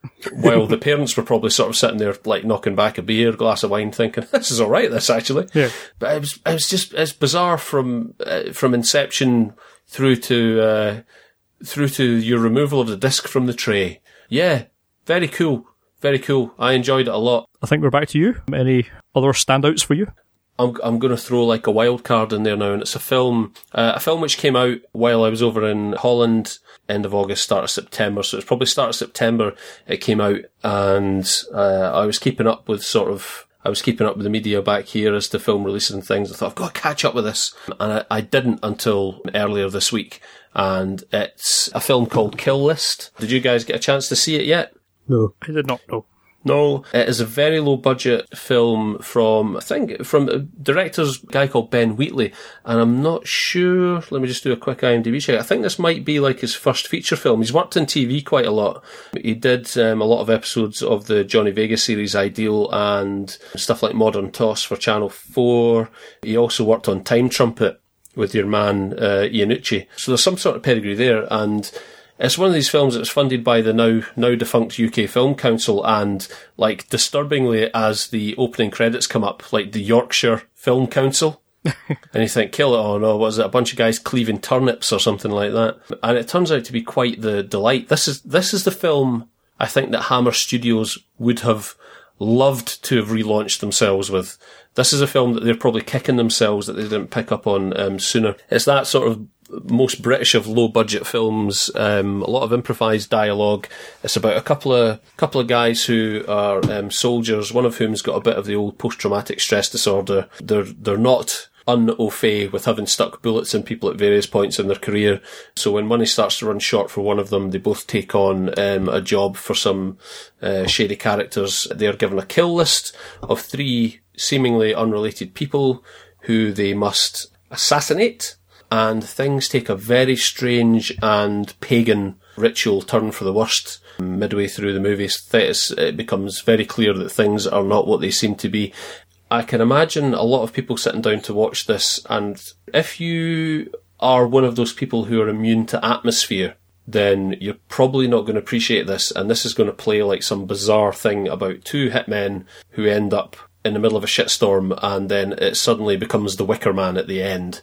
while the parents were probably sort of sitting there, like, knocking back a beer, glass of wine, thinking, this is all right, this, actually. Yeah. But it was, it was just, it's bizarre from, uh, from inception through to, uh, through to your removal of the disc from the tray. Yeah, very cool. Very cool. I enjoyed it a lot. I think we're back to you. Any other standouts for you? I'm I'm going to throw like a wild card in there now, and it's a film, uh, a film which came out while I was over in Holland, end of August, start of September. So it's probably start of September it came out, and uh, I was keeping up with sort of, I was keeping up with the media back here as to film releases and things. I thought, I've got to catch up with this, and I, I didn't until earlier this week. And it's a film called Kill List. Did you guys get a chance to see it yet? No. I did not know. No, it is a very low budget film from, I think, from a director's guy called Ben Wheatley, and I'm not sure, let me just do a quick IMDb check. I think this might be like his first feature film. He's worked in T V quite a lot. He did um, a lot of episodes of the Johnny Vegas series Ideal and stuff like Modern Toss for Channel four. He also worked on Time Trumpet with your man uh, Iannucci. So there's some sort of pedigree there, and it's one of these films that was funded by the now now defunct U K Film Council, and, like, disturbingly, as the opening credits come up, like, the Yorkshire Film Council. And you think, kill it, oh no, what is it, a bunch of guys cleaving turnips or something like that? And it turns out to be quite the delight. This is this is the film, I think, that Hammer Studios would have loved to have relaunched themselves with. This is a film that they're probably kicking themselves that they didn't pick up on um, sooner. It's that sort of most British of low budget films, um, a lot of improvised dialogue. It's about a couple of couple of guys who are um, soldiers, one of whom's got a bit of the old post-traumatic stress disorder. They're they're not un-au fait with having stuck bullets in people at various points in their career. So when money starts to run short for one of them, they both take on um, a job for some uh, shady characters. They are given a kill list of three seemingly unrelated people who they must assassinate. And things take a very strange and pagan ritual turn for the worst. Midway through the movie, it becomes very clear that things are not what they seem to be. I can imagine a lot of people sitting down to watch this, and if you are one of those people who are immune to atmosphere, then you're probably not going to appreciate this, and this is going to play like some bizarre thing about two hitmen who end up in the middle of a shitstorm, and then it suddenly becomes the Wicker Man at the end.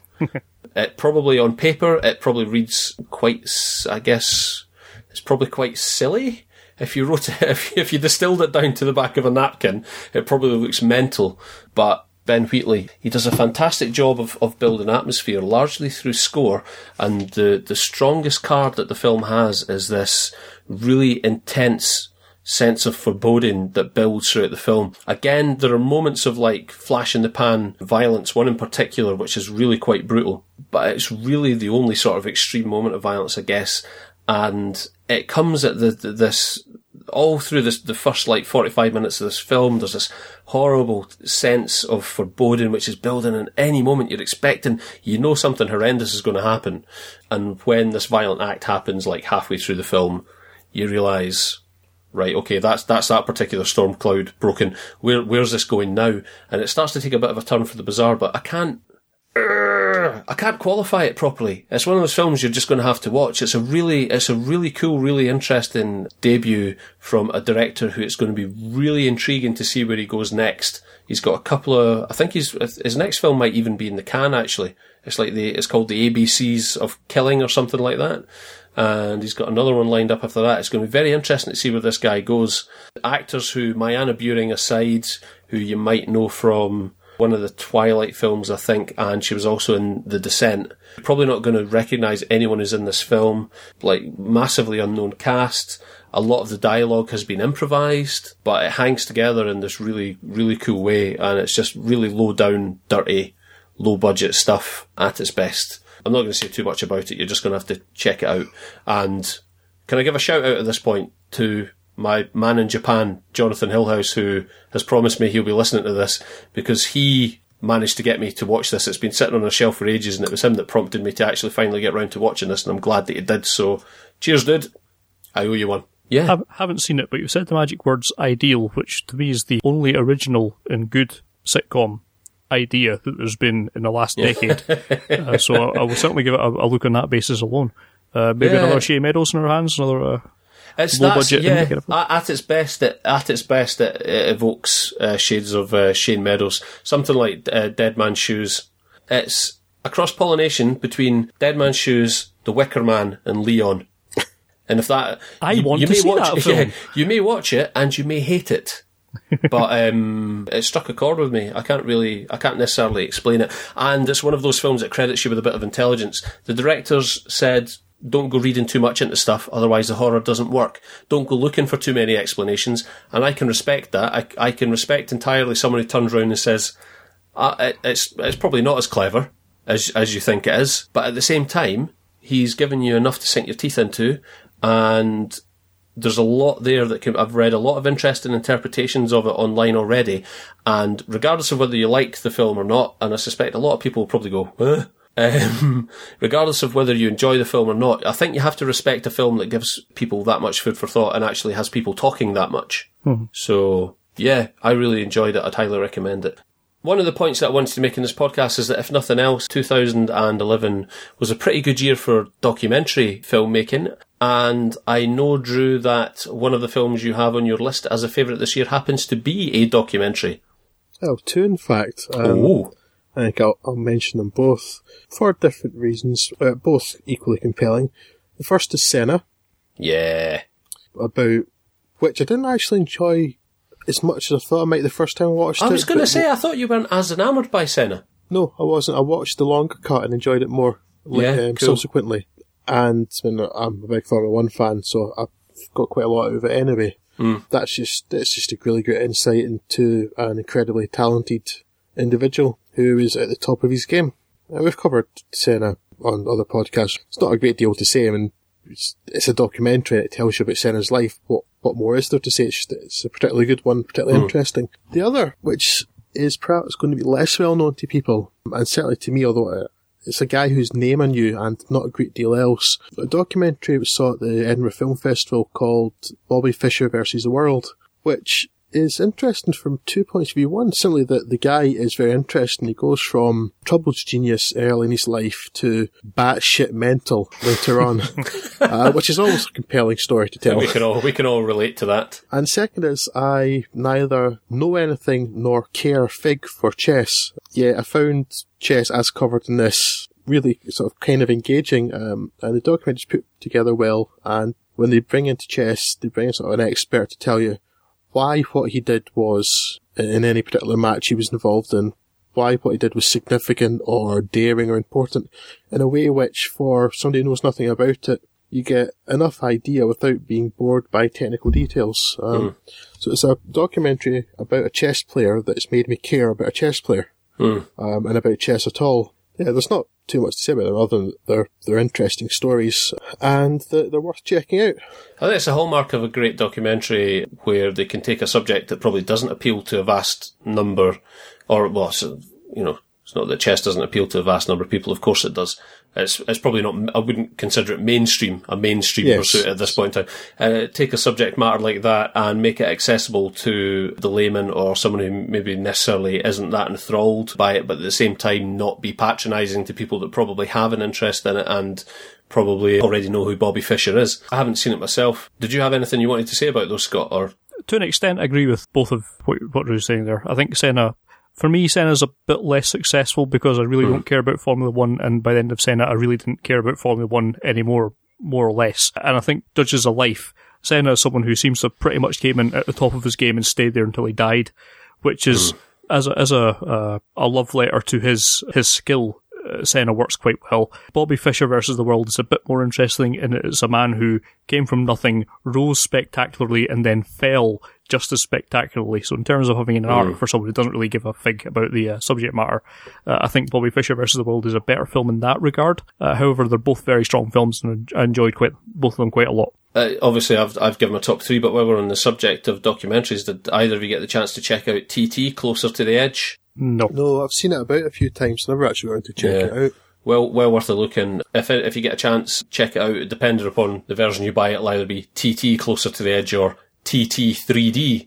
It probably, on paper, it probably reads quite, I guess, it's probably quite silly. If you wrote it, if, if you distilled it down to the back of a napkin, it probably looks mental. But Ben Wheatley, he does a fantastic job of, of building atmosphere, largely through score. And the, the strongest card that the film has is this really intense sense of foreboding that builds throughout the film. Again, there are moments of like flash in the pan violence, one in particular which is really quite brutal, but it's really the only sort of extreme moment of violence, I guess. And it comes at the, the this all through this the first like forty-five minutes of this film. There's this horrible sense of foreboding which is building, and any moment you're expecting, you know, something horrendous is going to happen. And when this violent act happens, like halfway through the film, you realise, right, okay, that's that's that particular storm cloud broken. Where where's this going now? And it starts to take a bit of a turn for the bizarre, but I can't I can't qualify it properly. It's one of those films you're just going to have to watch. It's a really it's a really cool, really interesting debut from a director who it's going to be really intriguing to see where he goes next. He's got a couple of, I think he's, his next film might even be in the can, actually. It's like the, it's called the A B Cs of Killing or something like that. And he's got another one lined up after that. It's going to be very interesting to see where this guy goes. Actors who, Mariana Buring aside, who you might know from one of the Twilight films, I think, and she was also in The Descent. You're probably not going to recognise anyone who's in this film. Like, massively unknown cast. A lot of the dialogue has been improvised, but it hangs together in this really, really cool way, and it's just really low down, dirty, low budget stuff at its best. I'm not going to say too much about it. You're just going to have to check it out. And can I give a shout out at this point to my man in Japan, Jonathan Hillhouse, who has promised me he'll be listening to this, because he managed to get me to watch this. It's been sitting on a shelf for ages, and it was him that prompted me to actually finally get round to watching this, and I'm glad that he did. So cheers, dude. I owe you one. Yeah. I haven't seen it, but you said the magic words ideal, which to me is the only original and good sitcom idea that there's been in the last decade. uh, so I, I will certainly give it a, a look on that basis alone. Uh, maybe yeah. Another Shea Meadows in our hands, another... Uh... it's low that's, budget. yeah, kind of at, at its best, it, at its best, it, it evokes uh, shades of uh, Shane Meadows. Something like uh, Dead Man's Shoes. It's a cross-pollination between Dead Man's Shoes, The Wicker Man, and Leon. And if that, I you, want you to may see watch that it, film. yeah, you may watch it and you may hate it. But um, it struck a chord with me. I can't really, I can't necessarily explain it. And it's one of those films that credits you with a bit of intelligence. The directors said, don't go reading too much into stuff, otherwise the horror doesn't work. Don't go looking for too many explanations. And I can respect that. I, I can respect entirely someone who turns around and says, uh, it, it's it's probably not as clever as as you think it is. But at the same time, he's given you enough to sink your teeth into, and there's a lot there that can, I've read a lot of interesting interpretations of it online already, and regardless of whether you like the film or not, and I suspect a lot of people will probably go, huh? Um, regardless of whether you enjoy the film or not, I think you have to respect a film that gives people that much food for thought and actually has people talking that much. Mm-hmm. So, yeah, I really enjoyed it. I'd highly recommend it. One of the points that I wanted to make in this podcast is that, if nothing else, two thousand eleven was a pretty good year for documentary filmmaking. And I know, Drew, that one of the films you have on your list as a favourite this year happens to be a documentary. Oh, two, in fact. Um, oh. I think I'll, I'll mention them both for different reasons, uh, both equally compelling. The first is Senna. Yeah. About which I didn't actually enjoy as much as I thought I might the first time I watched it. I was going to say, I thought you weren't as enamoured by Senna. No, I wasn't. I watched the longer cut and enjoyed it more like, yeah, um, cool. subsequently. And I mean, I'm a big Formula One fan, so I've got quite a lot out of it anyway. Mm. That's just, it's just a really great insight into an incredibly talented individual who is at the top of his game. Uh, we've covered Senna on other podcasts. It's not a great deal to say. I mean, it's, it's a documentary. It tells you about Senna's life. What what more is there to say? It's, just, it's a particularly good one, particularly mm. interesting. The other, which is perhaps going to be less well known to people, and certainly to me, although it's a guy whose name I knew and not a great deal else. A documentary we saw at the Edinburgh Film Festival called Bobby Fischer versus the World, which is interesting from two points of view. One, simply that the guy is very interesting. He goes from troubled genius early in his life to batshit mental later on, uh, which is almost a compelling story to tell. We can all we can all relate to that. And second is, I neither know anything nor care fig for chess. Yeah, I found chess, as covered in this, really sort of kind of engaging, um, and the documentary is put together well. And when they bring into chess, they bring in sort of an expert to tell you why what he did was, in any particular match he was involved in, why what he did was significant or daring or important, in a way which, for somebody who knows nothing about it, you get enough idea without being bored by technical details. Um, mm. So it's a documentary about a chess player that's made me care about a chess player, mm. um, and about chess at all. Yeah, there's not too much to say about them other than they're, they're interesting stories, and they're, they're worth checking out. I think it's a hallmark of a great documentary where they can take a subject that probably doesn't appeal to a vast number, or, well, so, you know, it's not that chess doesn't appeal to a vast number of people, of course it does. It's, it's probably not, I wouldn't consider it mainstream, a mainstream yes. pursuit at this point in time. Uh, take a subject matter like that and make it accessible to the layman or someone who maybe necessarily isn't that enthralled by it, but at the same time not be patronising to people that probably have an interest in it and probably already know who Bobby Fischer is. I haven't seen it myself. Did you have anything you wanted to say about those, Scott? Or to an extent, I agree with both of what, what Drew's saying there. I think Senna, for me, Senna's a bit less successful because I really mm. don't care about Formula One, and by the end of Senna, I really didn't care about Formula One anymore, more or less. And I think Judges of Life, Senna is someone who seems to have pretty much came in at the top of his game and stayed there until he died, which is, mm. as a, as a, uh, a love letter to his, his skill. Uh, Senna works quite well. Bobby Fischer versus the World is a bit more interesting in it. It's a man who came from nothing, rose spectacularly, and then fell just as spectacularly. So in terms of having an arc mm. for someone who doesn't really give a fig about the uh, subject matter, uh, I think Bobby Fischer versus the World is a better film in that regard. Uh, however, they're both very strong films, and I enjoyed quite both of them quite a lot. Uh, obviously, I've I've given my top three, but while we're on the subject of documentaries, did either of you get the chance to check out T T, Closer to the Edge? No. No, I've seen it about a few times, never actually going to check yeah. it out. Well, well worth a look in. If it, if you get a chance, check it out. Depending upon the version you buy, it'll either be T T, Closer to the Edge, or T T three D,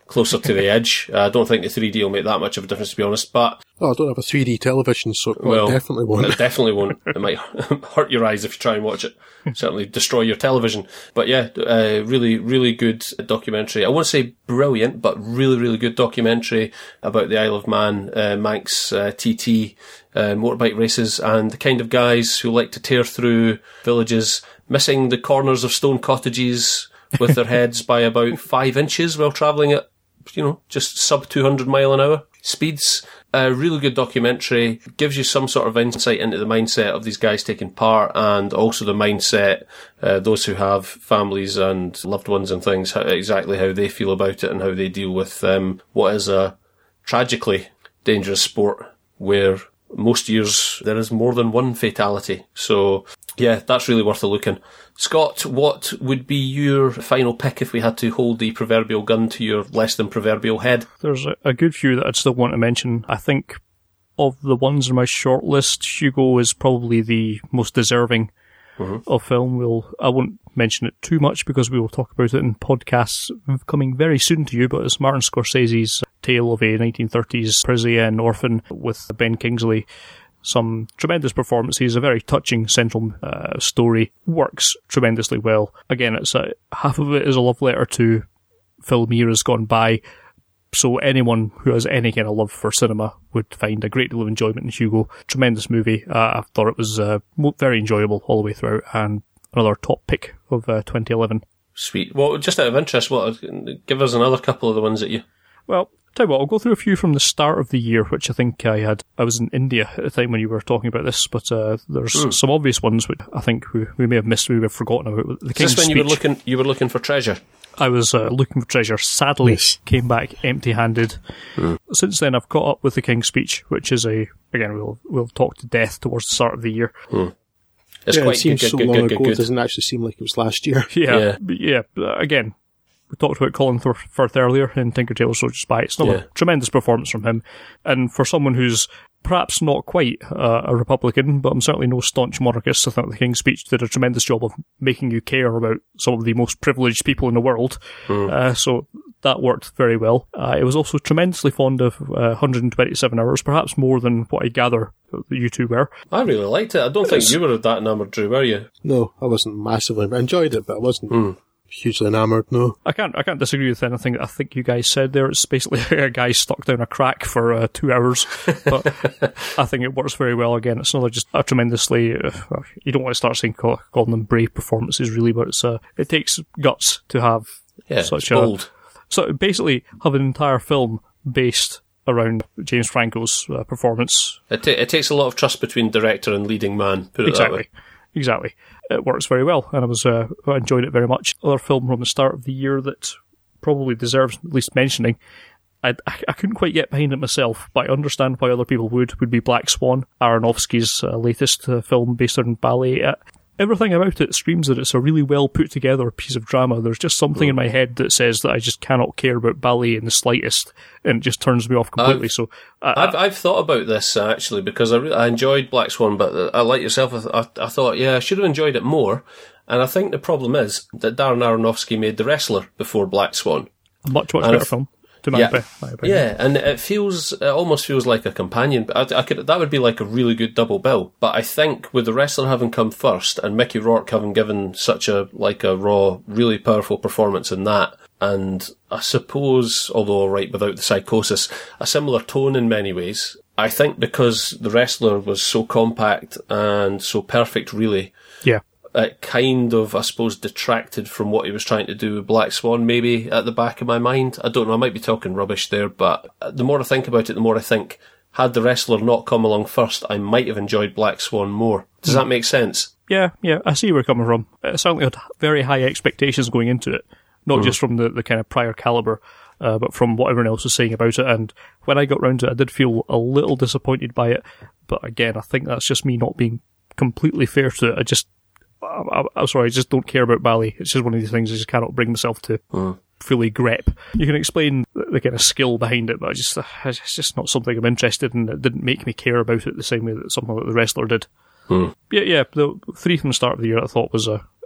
closer to the edge. I don't think the three D will make that much of a difference, to be honest, but... Oh, I don't have a three D television, so well, it definitely won't. It definitely won't. It might hurt your eyes if you try and watch it. Certainly destroy your television. But yeah, uh, really, really good documentary. I won't say brilliant, but really, really good documentary about the Isle of Man, uh, Manx uh, T T, uh, motorbike races, and the kind of guys who like to tear through villages, missing the corners of stone cottages with their heads by about five inches while travelling at, you know, just sub two hundred mile an hour speeds. A really good documentary, gives you some sort of insight into the mindset of these guys taking part, and also the mindset, uh, those who have families and loved ones and things, how, exactly how they feel about it and how they deal with um, what is a tragically dangerous sport where most years there is more than one fatality. So yeah, that's really worth a look in. Scott, what would be your final pick if we had to hold the proverbial gun to your less than proverbial head? There's a, a good few that I'd still want to mention. I think of the ones in my short list, Hugo is probably the most deserving mm-hmm. of film. We'll, I won't mention it too much because we will talk about it in podcasts coming very soon to you, but it's Martin Scorsese's tale of a nineteen thirties Parisian orphan with Ben Kingsley. Some tremendous performances, a very touching central uh, story, works tremendously well. Again, it's a, half of it is a love letter to film eras gone by, so anyone who has any kind of love for cinema would find a great deal of enjoyment in Hugo. Tremendous movie. Uh, I thought it was uh, very enjoyable all the way throughout, and another top pick of uh, twenty eleven. Sweet. Well, just out of interest, what give us another couple of the ones that you... Well, tell you what, I'll go through a few from the start of the year, which I think I had. I was in India at the time when you were talking about this, but uh, there's mm. some obvious ones which I think we, we may have missed, we may have forgotten about. The King's Is this when Speech. you were looking? You were looking for treasure. I was uh, looking for treasure. Sadly, yes. Came back empty-handed. Mm. Since then, I've caught up with the King's Speech, which is a again we'll we'll talk to death towards the start of the year. Mm. It's yeah, quite it seems good, so good, long good, ago. good, good. It doesn't actually seem like it was last year. Yeah, yeah. yeah. Again. We talked about Colin Firth earlier in Tinker Tailor Soldier Spy. It's another yeah. tremendous performance from him. And for someone who's perhaps not quite uh, a Republican, but I'm certainly no staunch monarchist, I think the King's Speech did a tremendous job of making you care about some of the most privileged people in the world. Mm. Uh, so that worked very well. Uh, I was also tremendously fond of uh, one hundred twenty-seven hours, perhaps more than what I gather that you two were. I really liked it. I don't think you were that enamoured, Drew, were you? No, I wasn't massively. I enjoyed it, but I wasn't... Mm. hugely enamoured, no. I can't I can't disagree with anything that I think you guys said there. It's basically a guy stuck down a crack for uh, two hours, but I think it works very well. Again, it's another just a tremendously, uh, you don't want to start saying call, calling them brave performances really, but it's uh, it takes guts to have yeah, such it's bold. a... So basically have an entire film based around James Franco's uh, performance. It, ta- it takes a lot of trust between director and leading man, put it exactly. that way. Exactly. It works very well, and I was uh, I enjoyed it very much. Other film from the start of the year that probably deserves at least mentioning, I, I couldn't quite get behind it myself, but I understand why other people would, would be Black Swan, Aronofsky's uh, latest uh, film based on ballet. Uh, everything about it screams that it's a really well put together piece of drama. There's just something mm. in my head that says that I just cannot care about ballet in the slightest, and it just turns me off completely. I've, so uh, I've I've thought about this uh, actually because I re- I enjoyed Black Swan, but uh, I like yourself. I, th- I, I thought yeah I should have enjoyed it more, and I think the problem is that Darren Aronofsky made The Wrestler before Black Swan, a much much and better if, film. To my, yeah, opinion, my opinion. yeah, and it feels, it almost feels like a companion. But I, I could, that would be like a really good double bill. But I think with The Wrestler having come first and Mickey Rourke having given such a like a raw, really powerful performance in that, and I suppose, although right without the psychosis, a similar tone in many ways. I think because The Wrestler was so compact and so perfect, really. Yeah. It kind of, I suppose, detracted from what he was trying to do with Black Swan, maybe, at the back of my mind. I don't know, I might be talking rubbish there, but the more I think about it, the more I think, had The Wrestler not come along first, I might have enjoyed Black Swan more. Does that make sense? Yeah, yeah, I see where you're coming from. I certainly had very high expectations going into it, not mm. just from the, the kind of prior calibre, uh, but from what everyone else was saying about it, and when I got round to it, I did feel a little disappointed by it, but again, I think that's just me not being completely fair to it. I just I, I'm sorry, I just don't care about ballet. It's just one of these things I just cannot bring myself to mm. fully grep. You can explain the, the kind of skill behind it, but I just, it's just not something I'm interested in. It didn't make me care about it the same way that something like The Wrestler did. Mm. Yeah, yeah, the three from the start of the year I thought was a,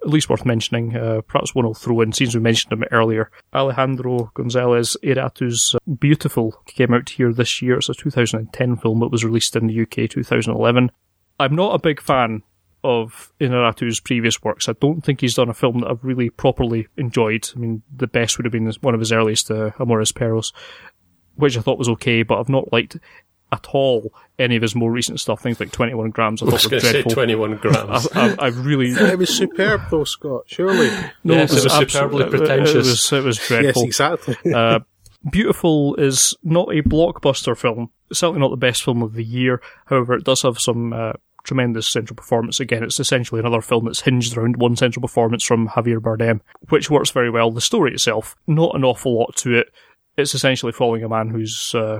at least worth mentioning. Uh, perhaps one I'll throw in, since we mentioned him earlier. Alejandro González Iñárritu's Beautiful came out here this year. It's a two thousand ten film that was released in the U K two thousand eleven. I'm not a big fan of Iñárritu's previous works. I don't think he's done a film that I've really properly enjoyed. I mean, the best would have been one of his earliest, uh, Amores Perros, which I thought was okay, but I've not liked at all any of his more recent stuff. Things like twenty-one grams I, I thought were dreadful. Say twenty-one grams. I, I, I really... It was superb though, Scott, surely. No, yes, it was, it was superbly pretentious. It was, it was dreadful. Yes, exactly. uh, Beautiful is not a blockbuster film. It's certainly not the best film of the year. However, it does have some uh, tremendous central performance. Again, it's essentially another film that's hinged around one central performance from Javier Bardem, which works very well. The story itself, not an awful lot to it. It's essentially following a man who's uh,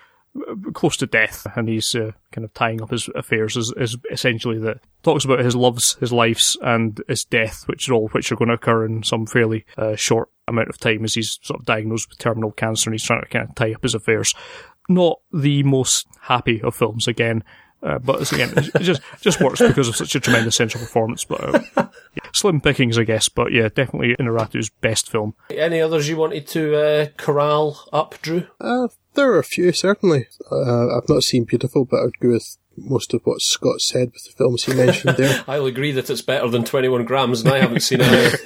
close to death, and he's uh, kind of tying up his affairs. Is, is essentially that talks about his loves, his lives, and his death, which are all which are going to occur in some fairly uh, short amount of time, as he's sort of diagnosed with terminal cancer, and he's trying to kind of tie up his affairs. Not the most happy of films, again. Uh, but again, it just just works because of such a tremendous central performance. But uh, yeah, slim pickings, I guess. But yeah, definitely Iñárritu's best film. Any others you wanted to uh, corral up, Drew? Uh, there are a few, certainly. Uh, I've not seen Beautiful, but I'd go with most of what Scott said with the films he mentioned there. I'll agree that it's better than twenty-one grams, and I haven't seen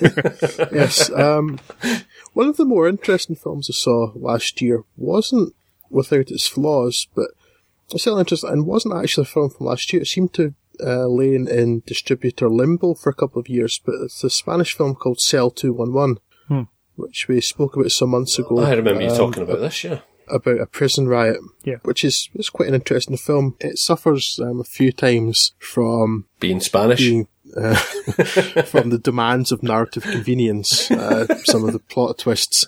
it. Yes. Um, one of the more interesting films I saw last year wasn't without its flaws, but it's still interesting, and wasn't actually a film from last year. It seemed to uh, lain in distributor limbo for a couple of years, but it's a Spanish film called Cell two one one, hmm. which we spoke about some months ago. I remember you um, talking about this, yeah. About a prison riot, yeah. which is, is quite an interesting film. It suffers um, a few times from being Spanish, being, uh, from the demands of narrative convenience, uh, some of the plot twists.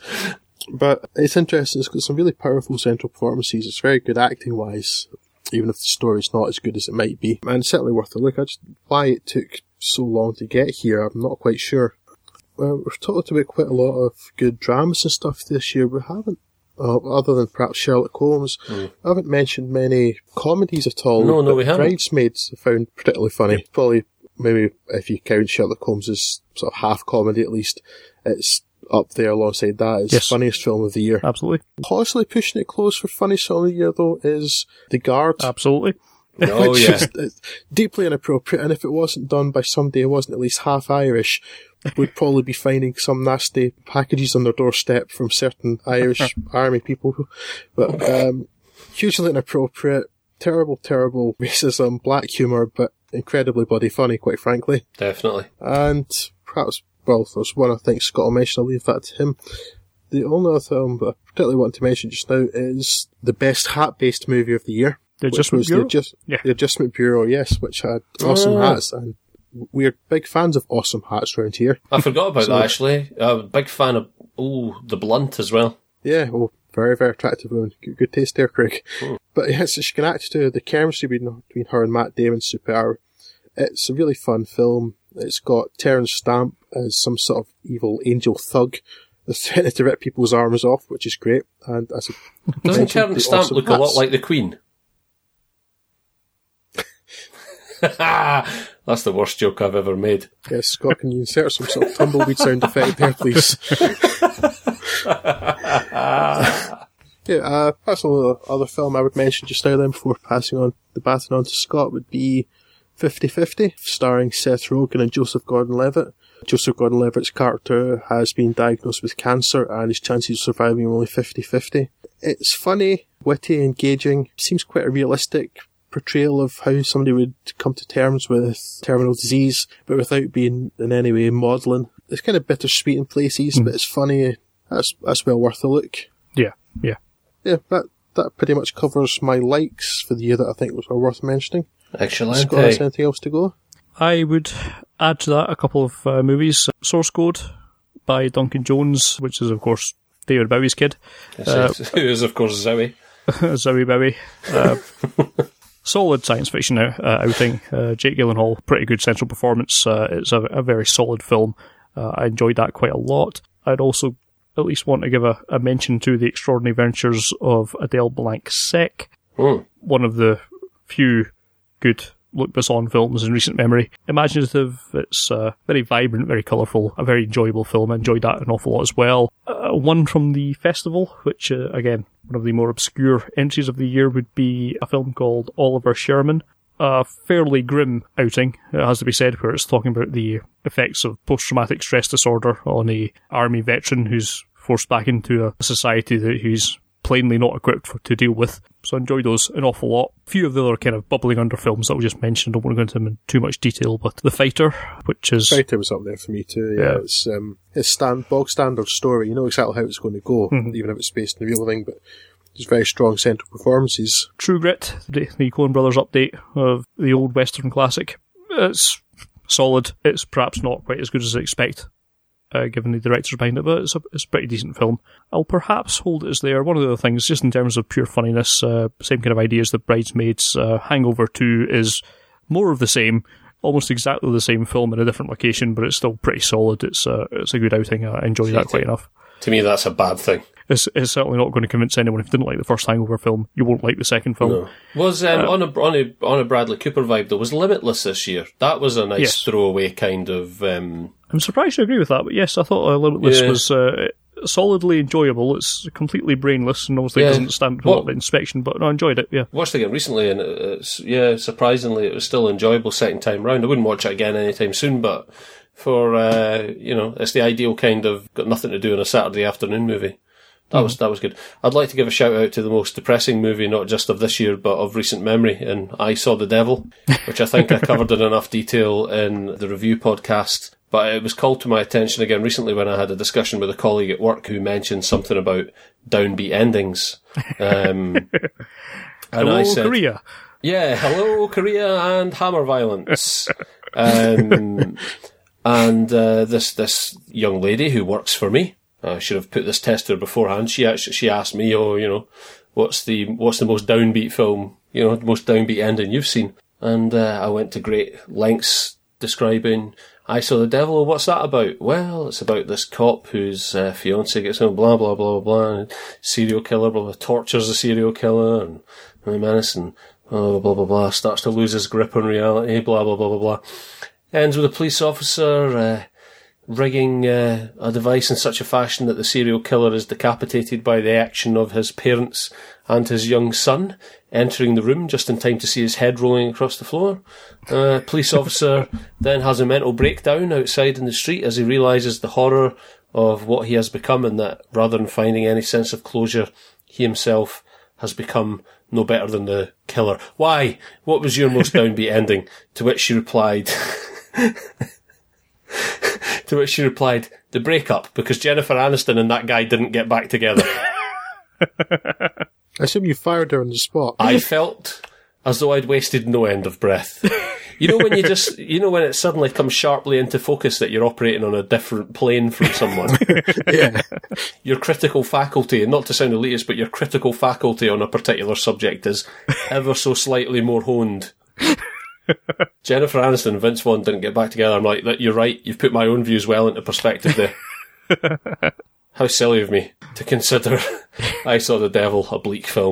But it's interesting. It's got some really powerful central performances. It's very good acting-wise, even if the story's not as good as it might be. And it's certainly worth a look. I just, why it took so long to get here, I'm not quite sure. Well, we've talked about quite a lot of good dramas and stuff this year. We haven't, uh, other than perhaps Sherlock Holmes, mm. I haven't mentioned many comedies at all. No, no, we haven't. Bridesmaids I found particularly funny. Probably, maybe if you count Sherlock Holmes as sort of half comedy at least, it's up there alongside that. It's yes. funniest film of the year. Absolutely. Possibly pushing it close for funniest film of the year, though, is The Guard. Absolutely. Oh, which yeah. is uh, deeply inappropriate, and if it wasn't done by somebody who wasn't at least half Irish, would probably be finding some nasty packages on their doorstep from certain Irish army people. But um, hugely inappropriate, terrible, terrible racism, black humour, but incredibly bloody funny, quite frankly. Definitely. And perhaps, well, there's one I think Scott will mention, I'll leave that to him. The only other film that I particularly want to mention just now is the best hat-based movie of the year. The Adjustment Bureau? The, Adjust- yeah. the Adjustment Bureau, yes, which had awesome oh. hats, and we're big fans of awesome hats around here. I forgot about so, that, actually. I'm a big fan of, oh, the Blunt as well. Yeah, well, very, very attractive woman. Good, good taste there, Craig. Hmm. But yes, she can act too. The chemistry between, between her and Matt Damon's superb. It's a really fun film. It's got Terence Stamp as some sort of evil angel thug that's trying to rip people's arms off, which is great. And as a Doesn't Terence Stamp awesome look hats. a lot like the Queen? That's the worst joke I've ever made. Yes, Scott, can you insert some sort of tumbleweed sound effect there, please? yeah, uh, that's another other film I would mention just now then before passing on the baton on to Scott would be fifty fifty, starring Seth Rogen and Joseph Gordon-Levitt. Joseph Gordon-Levitt's character has been diagnosed with cancer and his chances of surviving are only fifty fifty. It's funny, witty, engaging, seems quite a realistic portrayal of how somebody would come to terms with terminal disease, but without being in any way maudlin. It's kind of bittersweet in places, mm. but it's funny. That's that's well worth a look. Yeah, yeah. Yeah, that that pretty much covers my likes for the year that I think are worth mentioning. Excellent. Scott, has anything else to go? I would add to that a couple of uh, movies. Source Code by Duncan Jones, which is, of course, David Bowie's kid. Yes, uh, who is, of course, Zoe. Zoe Bowie. Uh, solid science fiction uh, outing. Uh, Jake Gyllenhaal, pretty good central performance. Uh, it's a, a very solid film. Uh, I enjoyed that quite a lot. I'd also at least want to give a, a mention to The Extraordinary Adventures of Adele Blanc-Sec. Mm. One of the few good Luc Besson films in recent memory. Imaginative, it's uh, very vibrant, very colourful, a very enjoyable film. I enjoyed that an awful lot as well. Uh, one from the festival, which, uh, again, one of the more obscure entries of the year would be a film called Oliver Sherman. A fairly grim outing, it has to be said, where it's talking about the effects of post-traumatic stress disorder on a army veteran who's forced back into a society that he's plainly not equipped for, to deal with. So I enjoyed those an awful lot. A few of the other kind of bubbling under films that we just mentioned, I don't want to go into them in too much detail, but The Fighter, which is... Fighter was up there for me too, yeah. yeah. It's um, it's stand, bog standard story. You know exactly how it's going to go, mm-hmm. even if it's based on the real thing, but there's very strong central performances. True Grit, the, the Coen Brothers update of the old Western classic. It's solid. It's perhaps not quite as good as I expect, uh, given the directors behind it, but it's a, it's a pretty decent film. I'll perhaps hold it as there. One of the other things, just in terms of pure funniness, uh, same kind of idea as the Bridesmaids. Uh, Hangover two is more of the same, almost exactly the same film in a different location, but it's still pretty solid. It's, uh, it's a good outing. I enjoy that quite enough. To me, that's a bad thing. It's, it's certainly not going to convince anyone. If you didn't like the first Hangover film, you won't like the second film. No. Was um, uh, on a on a on a Bradley Cooper vibe though? Was Limitless this year? That was a nice yes. throwaway kind of. Um... I'm surprised you agree with that, but yes, I thought uh, Limitless yeah. was uh, solidly enjoyable. It's completely brainless and obviously yeah. doesn't stand for a lot of inspection, but no, I enjoyed it. Yeah, watched it again recently, and it's yeah, surprisingly, it was still enjoyable second time round. I wouldn't watch it again anytime soon, but for uh, you know, it's the ideal kind of got nothing to do on a Saturday afternoon movie. That was that was good. I'd like to give a shout out to the most depressing movie, not just of this year, but of recent memory, and I Saw the Devil, which I think I covered in enough detail in the review podcast. But it was called to my attention again recently when I had a discussion with a colleague at work who mentioned something about downbeat endings. Um, and hello, I said, Korea. Yeah, hello, Korea and hammer violence. um, and uh, this this young lady who works for me, I should have put this test to her beforehand. She actually, she asked me, oh, you know, what's the what's the most downbeat film, you know, the most downbeat ending you've seen? And uh, I went to great lengths describing I Saw the Devil. What's that about? Well, it's about this cop whose uh, fiance gets on blah blah blah blah, and serial killer blah, blah tortures a serial killer and, and menace and blah, blah blah blah blah starts to lose his grip on reality. Blah blah blah blah blah. Ends with a police officer. Uh, rigging uh, a device in such a fashion that the serial killer is decapitated by the action of his parents and his young son, entering the room just in time to see his head rolling across the floor. Uh, police officer then has a mental breakdown outside in the street as he realises the horror of what he has become, and that rather than finding any sense of closure, he himself has become no better than the killer. Why? What was your most downbeat ending? To which she replied... To which she replied, the breakup, because Jennifer Aniston and that guy didn't get back together. I assume you fired her on the spot. I felt as though I'd wasted no end of breath. You know when you just, you know when it suddenly comes sharply into focus that you're operating on a different plane from someone? Yeah. Your critical faculty, and not to sound elitist, but your critical faculty on a particular subject is ever so slightly more honed. Jennifer Aniston and Vince Vaughn didn't get back together. I'm like, you're right, you've put my own views well into perspective there. How silly of me to consider I Saw the Devil a bleak film.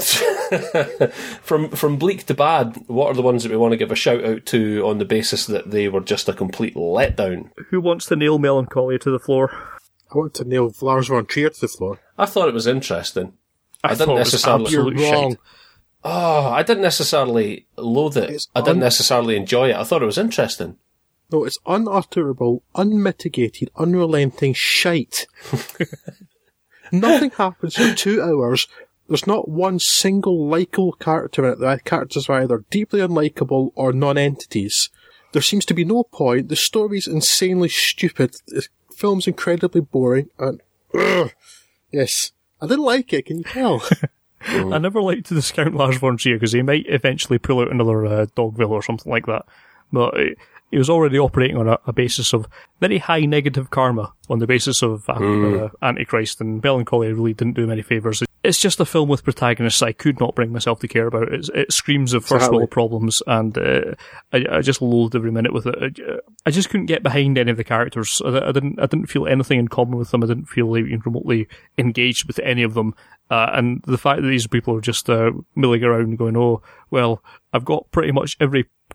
from from bleak to bad, what are the ones that we want to give a shout out to on the basis that they were just a complete letdown? Who wants to nail Melancholia to the floor? I want to nail Lars von Trier to the floor. I thought it was interesting. I, I didn't necessarily. You're wrong. Shite. Oh, I didn't necessarily loathe it. It's I didn't un- necessarily enjoy it. I thought it was interesting. No, it's unutterable, unmitigated, unrelenting shite. Nothing happens for two hours. There's not one single likeable character in it. The characters are either deeply unlikable or non-entities. There seems to be no point. The story's insanely stupid. The film's incredibly boring. And, ugh, yes, I didn't like it, can you tell? Mm. I never liked to discount Lars von Trier because he might eventually pull out another uh, Dogville or something like that. But it, he was already operating on a, a basis of very high negative karma, on the basis of uh, mm. uh, Antichrist, and Melancholia really didn't do him any favours. It's just a film with protagonists I could not bring myself to care about. It's, it screams of first world problems, and uh, I, I just loathed every minute with it. I, I just couldn't get behind any of the characters. I, I didn't. I didn't feel anything in common with them. I didn't feel even remotely engaged with any of them. Uh, and the fact that these people are just uh, milling around, going, "Oh, well, I've got pretty much every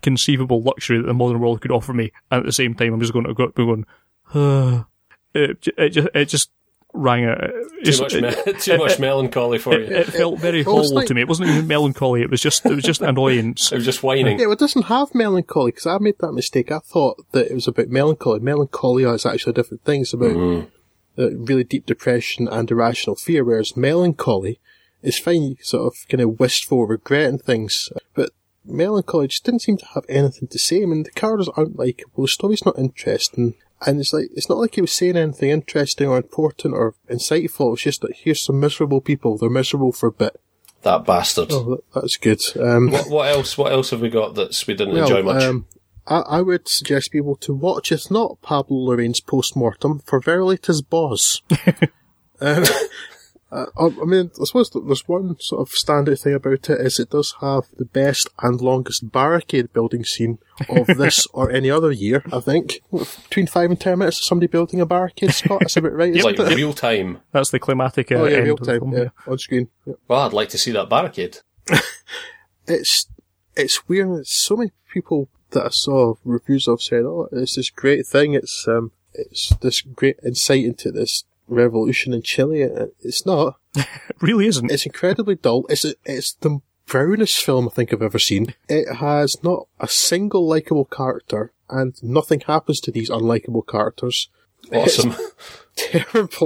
conceivable luxury that the modern world could offer me, and at the same time I'm just going to go be going, uh, it, it just it just rang out. Too just, much, me- it, too it, much it, melancholy for it, you. It felt very well, hollow like, to me. It wasn't even melancholy. It was just it was just annoyance. It was just whining. Yeah, well, it doesn't have melancholy, because I made that mistake. I thought that it was about melancholy. Melancholia is actually a different thing. It's about mm. uh, really deep depression and irrational fear, whereas melancholy is fine, sort of kind of wistful regret and things. But melancholy just didn't seem to have anything to say. I mean, the characters aren't likeable, the story's not interesting, and it's like, it's not like he was saying anything interesting or important or insightful. It was just that here's some miserable people, they're miserable for a bit. That bastard. Oh, that, that's good. Um, what, what else? What else have we got that we didn't well, enjoy much? Um, I, I would suggest people to watch, if not Pablo Larraín's Postmortem, for verily 'tis Boz. um, Uh, I mean, I suppose there's one sort of standout thing about it is it does have the best and longest barricade building scene of this or any other year, I think. Between five and ten minutes of somebody building a barricade, Scott, that's about right, isn't like it? real time. That's the climatic uh, Oh yeah, end real of the time, film, yeah, on screen. Yeah. Well, I'd like to see that barricade. It's, it's weird, it's so many people that I saw reviews of said, oh, it's this great thing, it's, um, it's this great insight into this revolution in Chile. It's not. It really isn't. It's incredibly dull. It's a, it's the brownest film I think I've ever seen. It has not a single likeable character, and nothing happens to these unlikable characters. Awesome. It's terrible.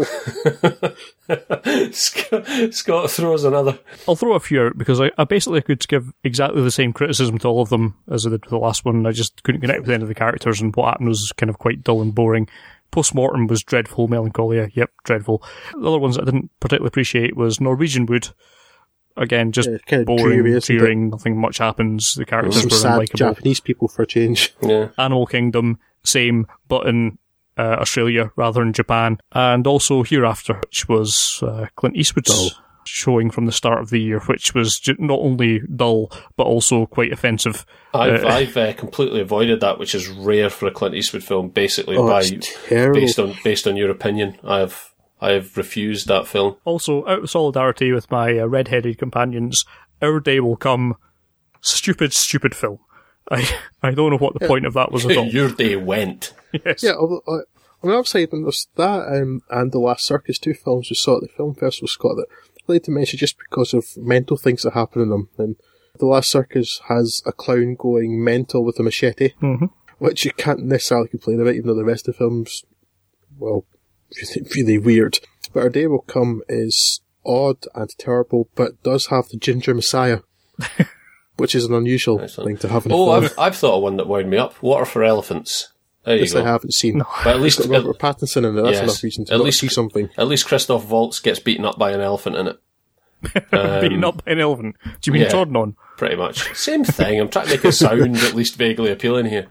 Scott, Scott throws another. I'll throw a few out because I, I basically could give exactly the same criticism to all of them as I did with the last one. I just couldn't connect with any of the characters, and what happened was kind of quite dull and boring. Postmortem was dreadful. Melancholia, yep, dreadful. The other ones that I didn't particularly appreciate was Norwegian Wood. Again, just yeah, kind of boring, dreary, cheering, nothing much happens. The characters Some were sad unlikable. Japanese people for a change. Yeah. Animal Kingdom, same, but in uh, Australia rather than Japan. And also Hereafter, which was uh, Clint Eastwood's dull. Showing from the start of the year, which was not only dull, but also quite offensive. I've, uh, I've uh, completely avoided that, which is rare for a Clint Eastwood film, basically, oh, by terrible. based on based on your opinion. I've I have refused that film. Also, out of solidarity with my uh, red-headed companions, Our Day Will Come, stupid, stupid film. I I don't know what the yeah. point of that was at all. Your day went. Yes. Yeah, although, uh, on the upside, there's that um, and The Last Circus, two films we saw at the film festival, Scott, that I'd like to mention just because of mental things that happen in them. And The Last Circus has a clown going mental with a machete, mm-hmm. which you can't necessarily complain about, even though the rest of the film's, well, really, really weird. But Our Day Will Come is odd and terrible, but does have the Ginger Messiah, which is an unusual Excellent. thing to have in a oh, film. I've, I've thought of one that wound me up. Water for Elephants. There you this go. I haven't seen. No. But at least it's got Robert at, Pattinson in it. That's yes, enough reason to at not least, see something. At least Christoph Waltz gets beaten up by an elephant in it. Um, beaten up by an elephant? Do you mean yeah, trodden on? Pretty much. Same thing. I'm trying to make it sound at least vaguely appealing here.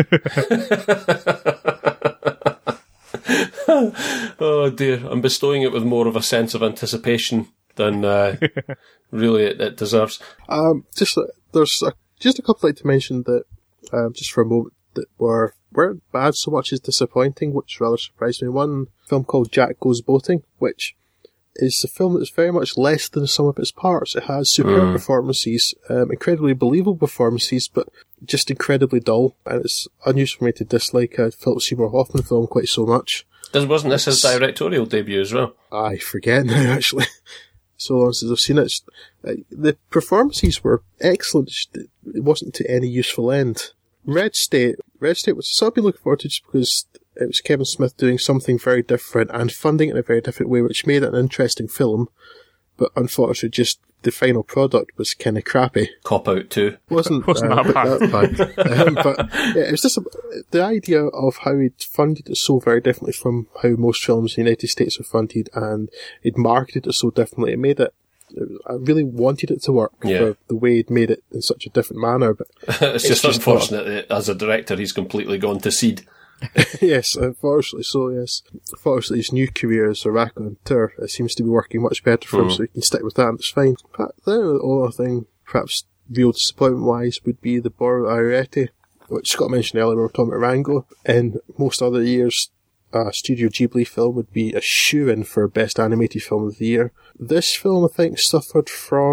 Oh dear. I'm bestowing it with more of a sense of anticipation than uh, really it, it deserves. Um, just uh, there's a, just a couple I'd like to mention that um, just for a moment that were weren't bad so much as disappointing, which rather surprised me. One film called Jack Goes Boating, which is a film that's very much less than the sum of its parts. It has superb mm. performances, um, incredibly believable performances, but just incredibly dull. And it's unusual for me to dislike a Philip Seymour Hoffman film quite so much. Wasn't this his directorial debut as well? I forget now, actually. So long since I've seen it. Uh, the performances were excellent. It wasn't to any useful end. Red State. Red State was something I've been looking forward to just because it was Kevin Smith doing something very different and funding it in a very different way, which made it an interesting film. But unfortunately, just the final product was kind of crappy. Cop Out too. Wasn't, wasn't uh, that bad. That bad. um, but yeah, it was just a, the idea of how he'd funded it so very differently from how most films in the United States are funded, and he'd marketed it so differently. It made it. I really wanted it to work yeah. for the way he'd made it in such a different manner. But it's, it's just, just unfortunate that as a director he's completely gone to seed. Yes, unfortunately so, yes. Unfortunately, his new career as a raconteur, it seems to be working much better for him, mm. so he can stick with that and it's fine. But then the only thing, perhaps real disappointment-wise, would be the Borro Ariete, which Scott mentioned earlier when we were talking about Rango. In most other years, a Studio Ghibli film would be a shoo-in for Best Animated Film of the Year. This film, I think, suffered from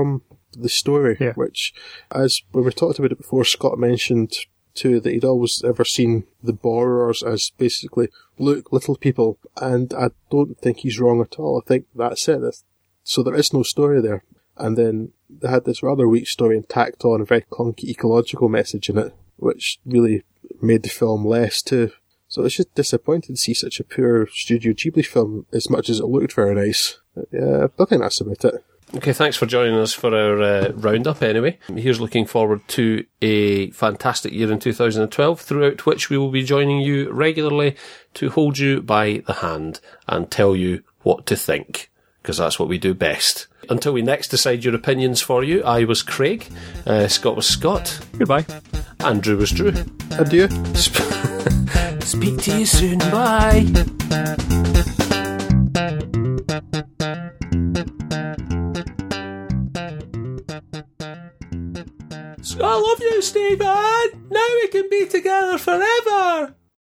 the story, yeah. which, as when we talked about it before, Scott mentioned too that he'd always ever seen the Borrowers as basically, look, little people, and I don't think he's wrong at all. I think that's it. So there is no story there. And then they had this rather weak story and tacked on a very clunky ecological message in it, which really made the film less too. So it's just disappointing to see such a poor Studio Ghibli film, as much as it looked very nice. But yeah, I think that's about it. Okay, thanks for joining us for our uh, roundup anyway. Here's looking forward to a fantastic year in two thousand twelve, throughout which we will be joining you regularly to hold you by the hand and tell you what to think, because that's what we do best. Until we next decide your opinions for you, I was Craig, uh, Scott was Scott. Goodbye. And Drew was Drew. Adieu. Speak to you soon, bye. I love you, Stephen! Now we can be together forever!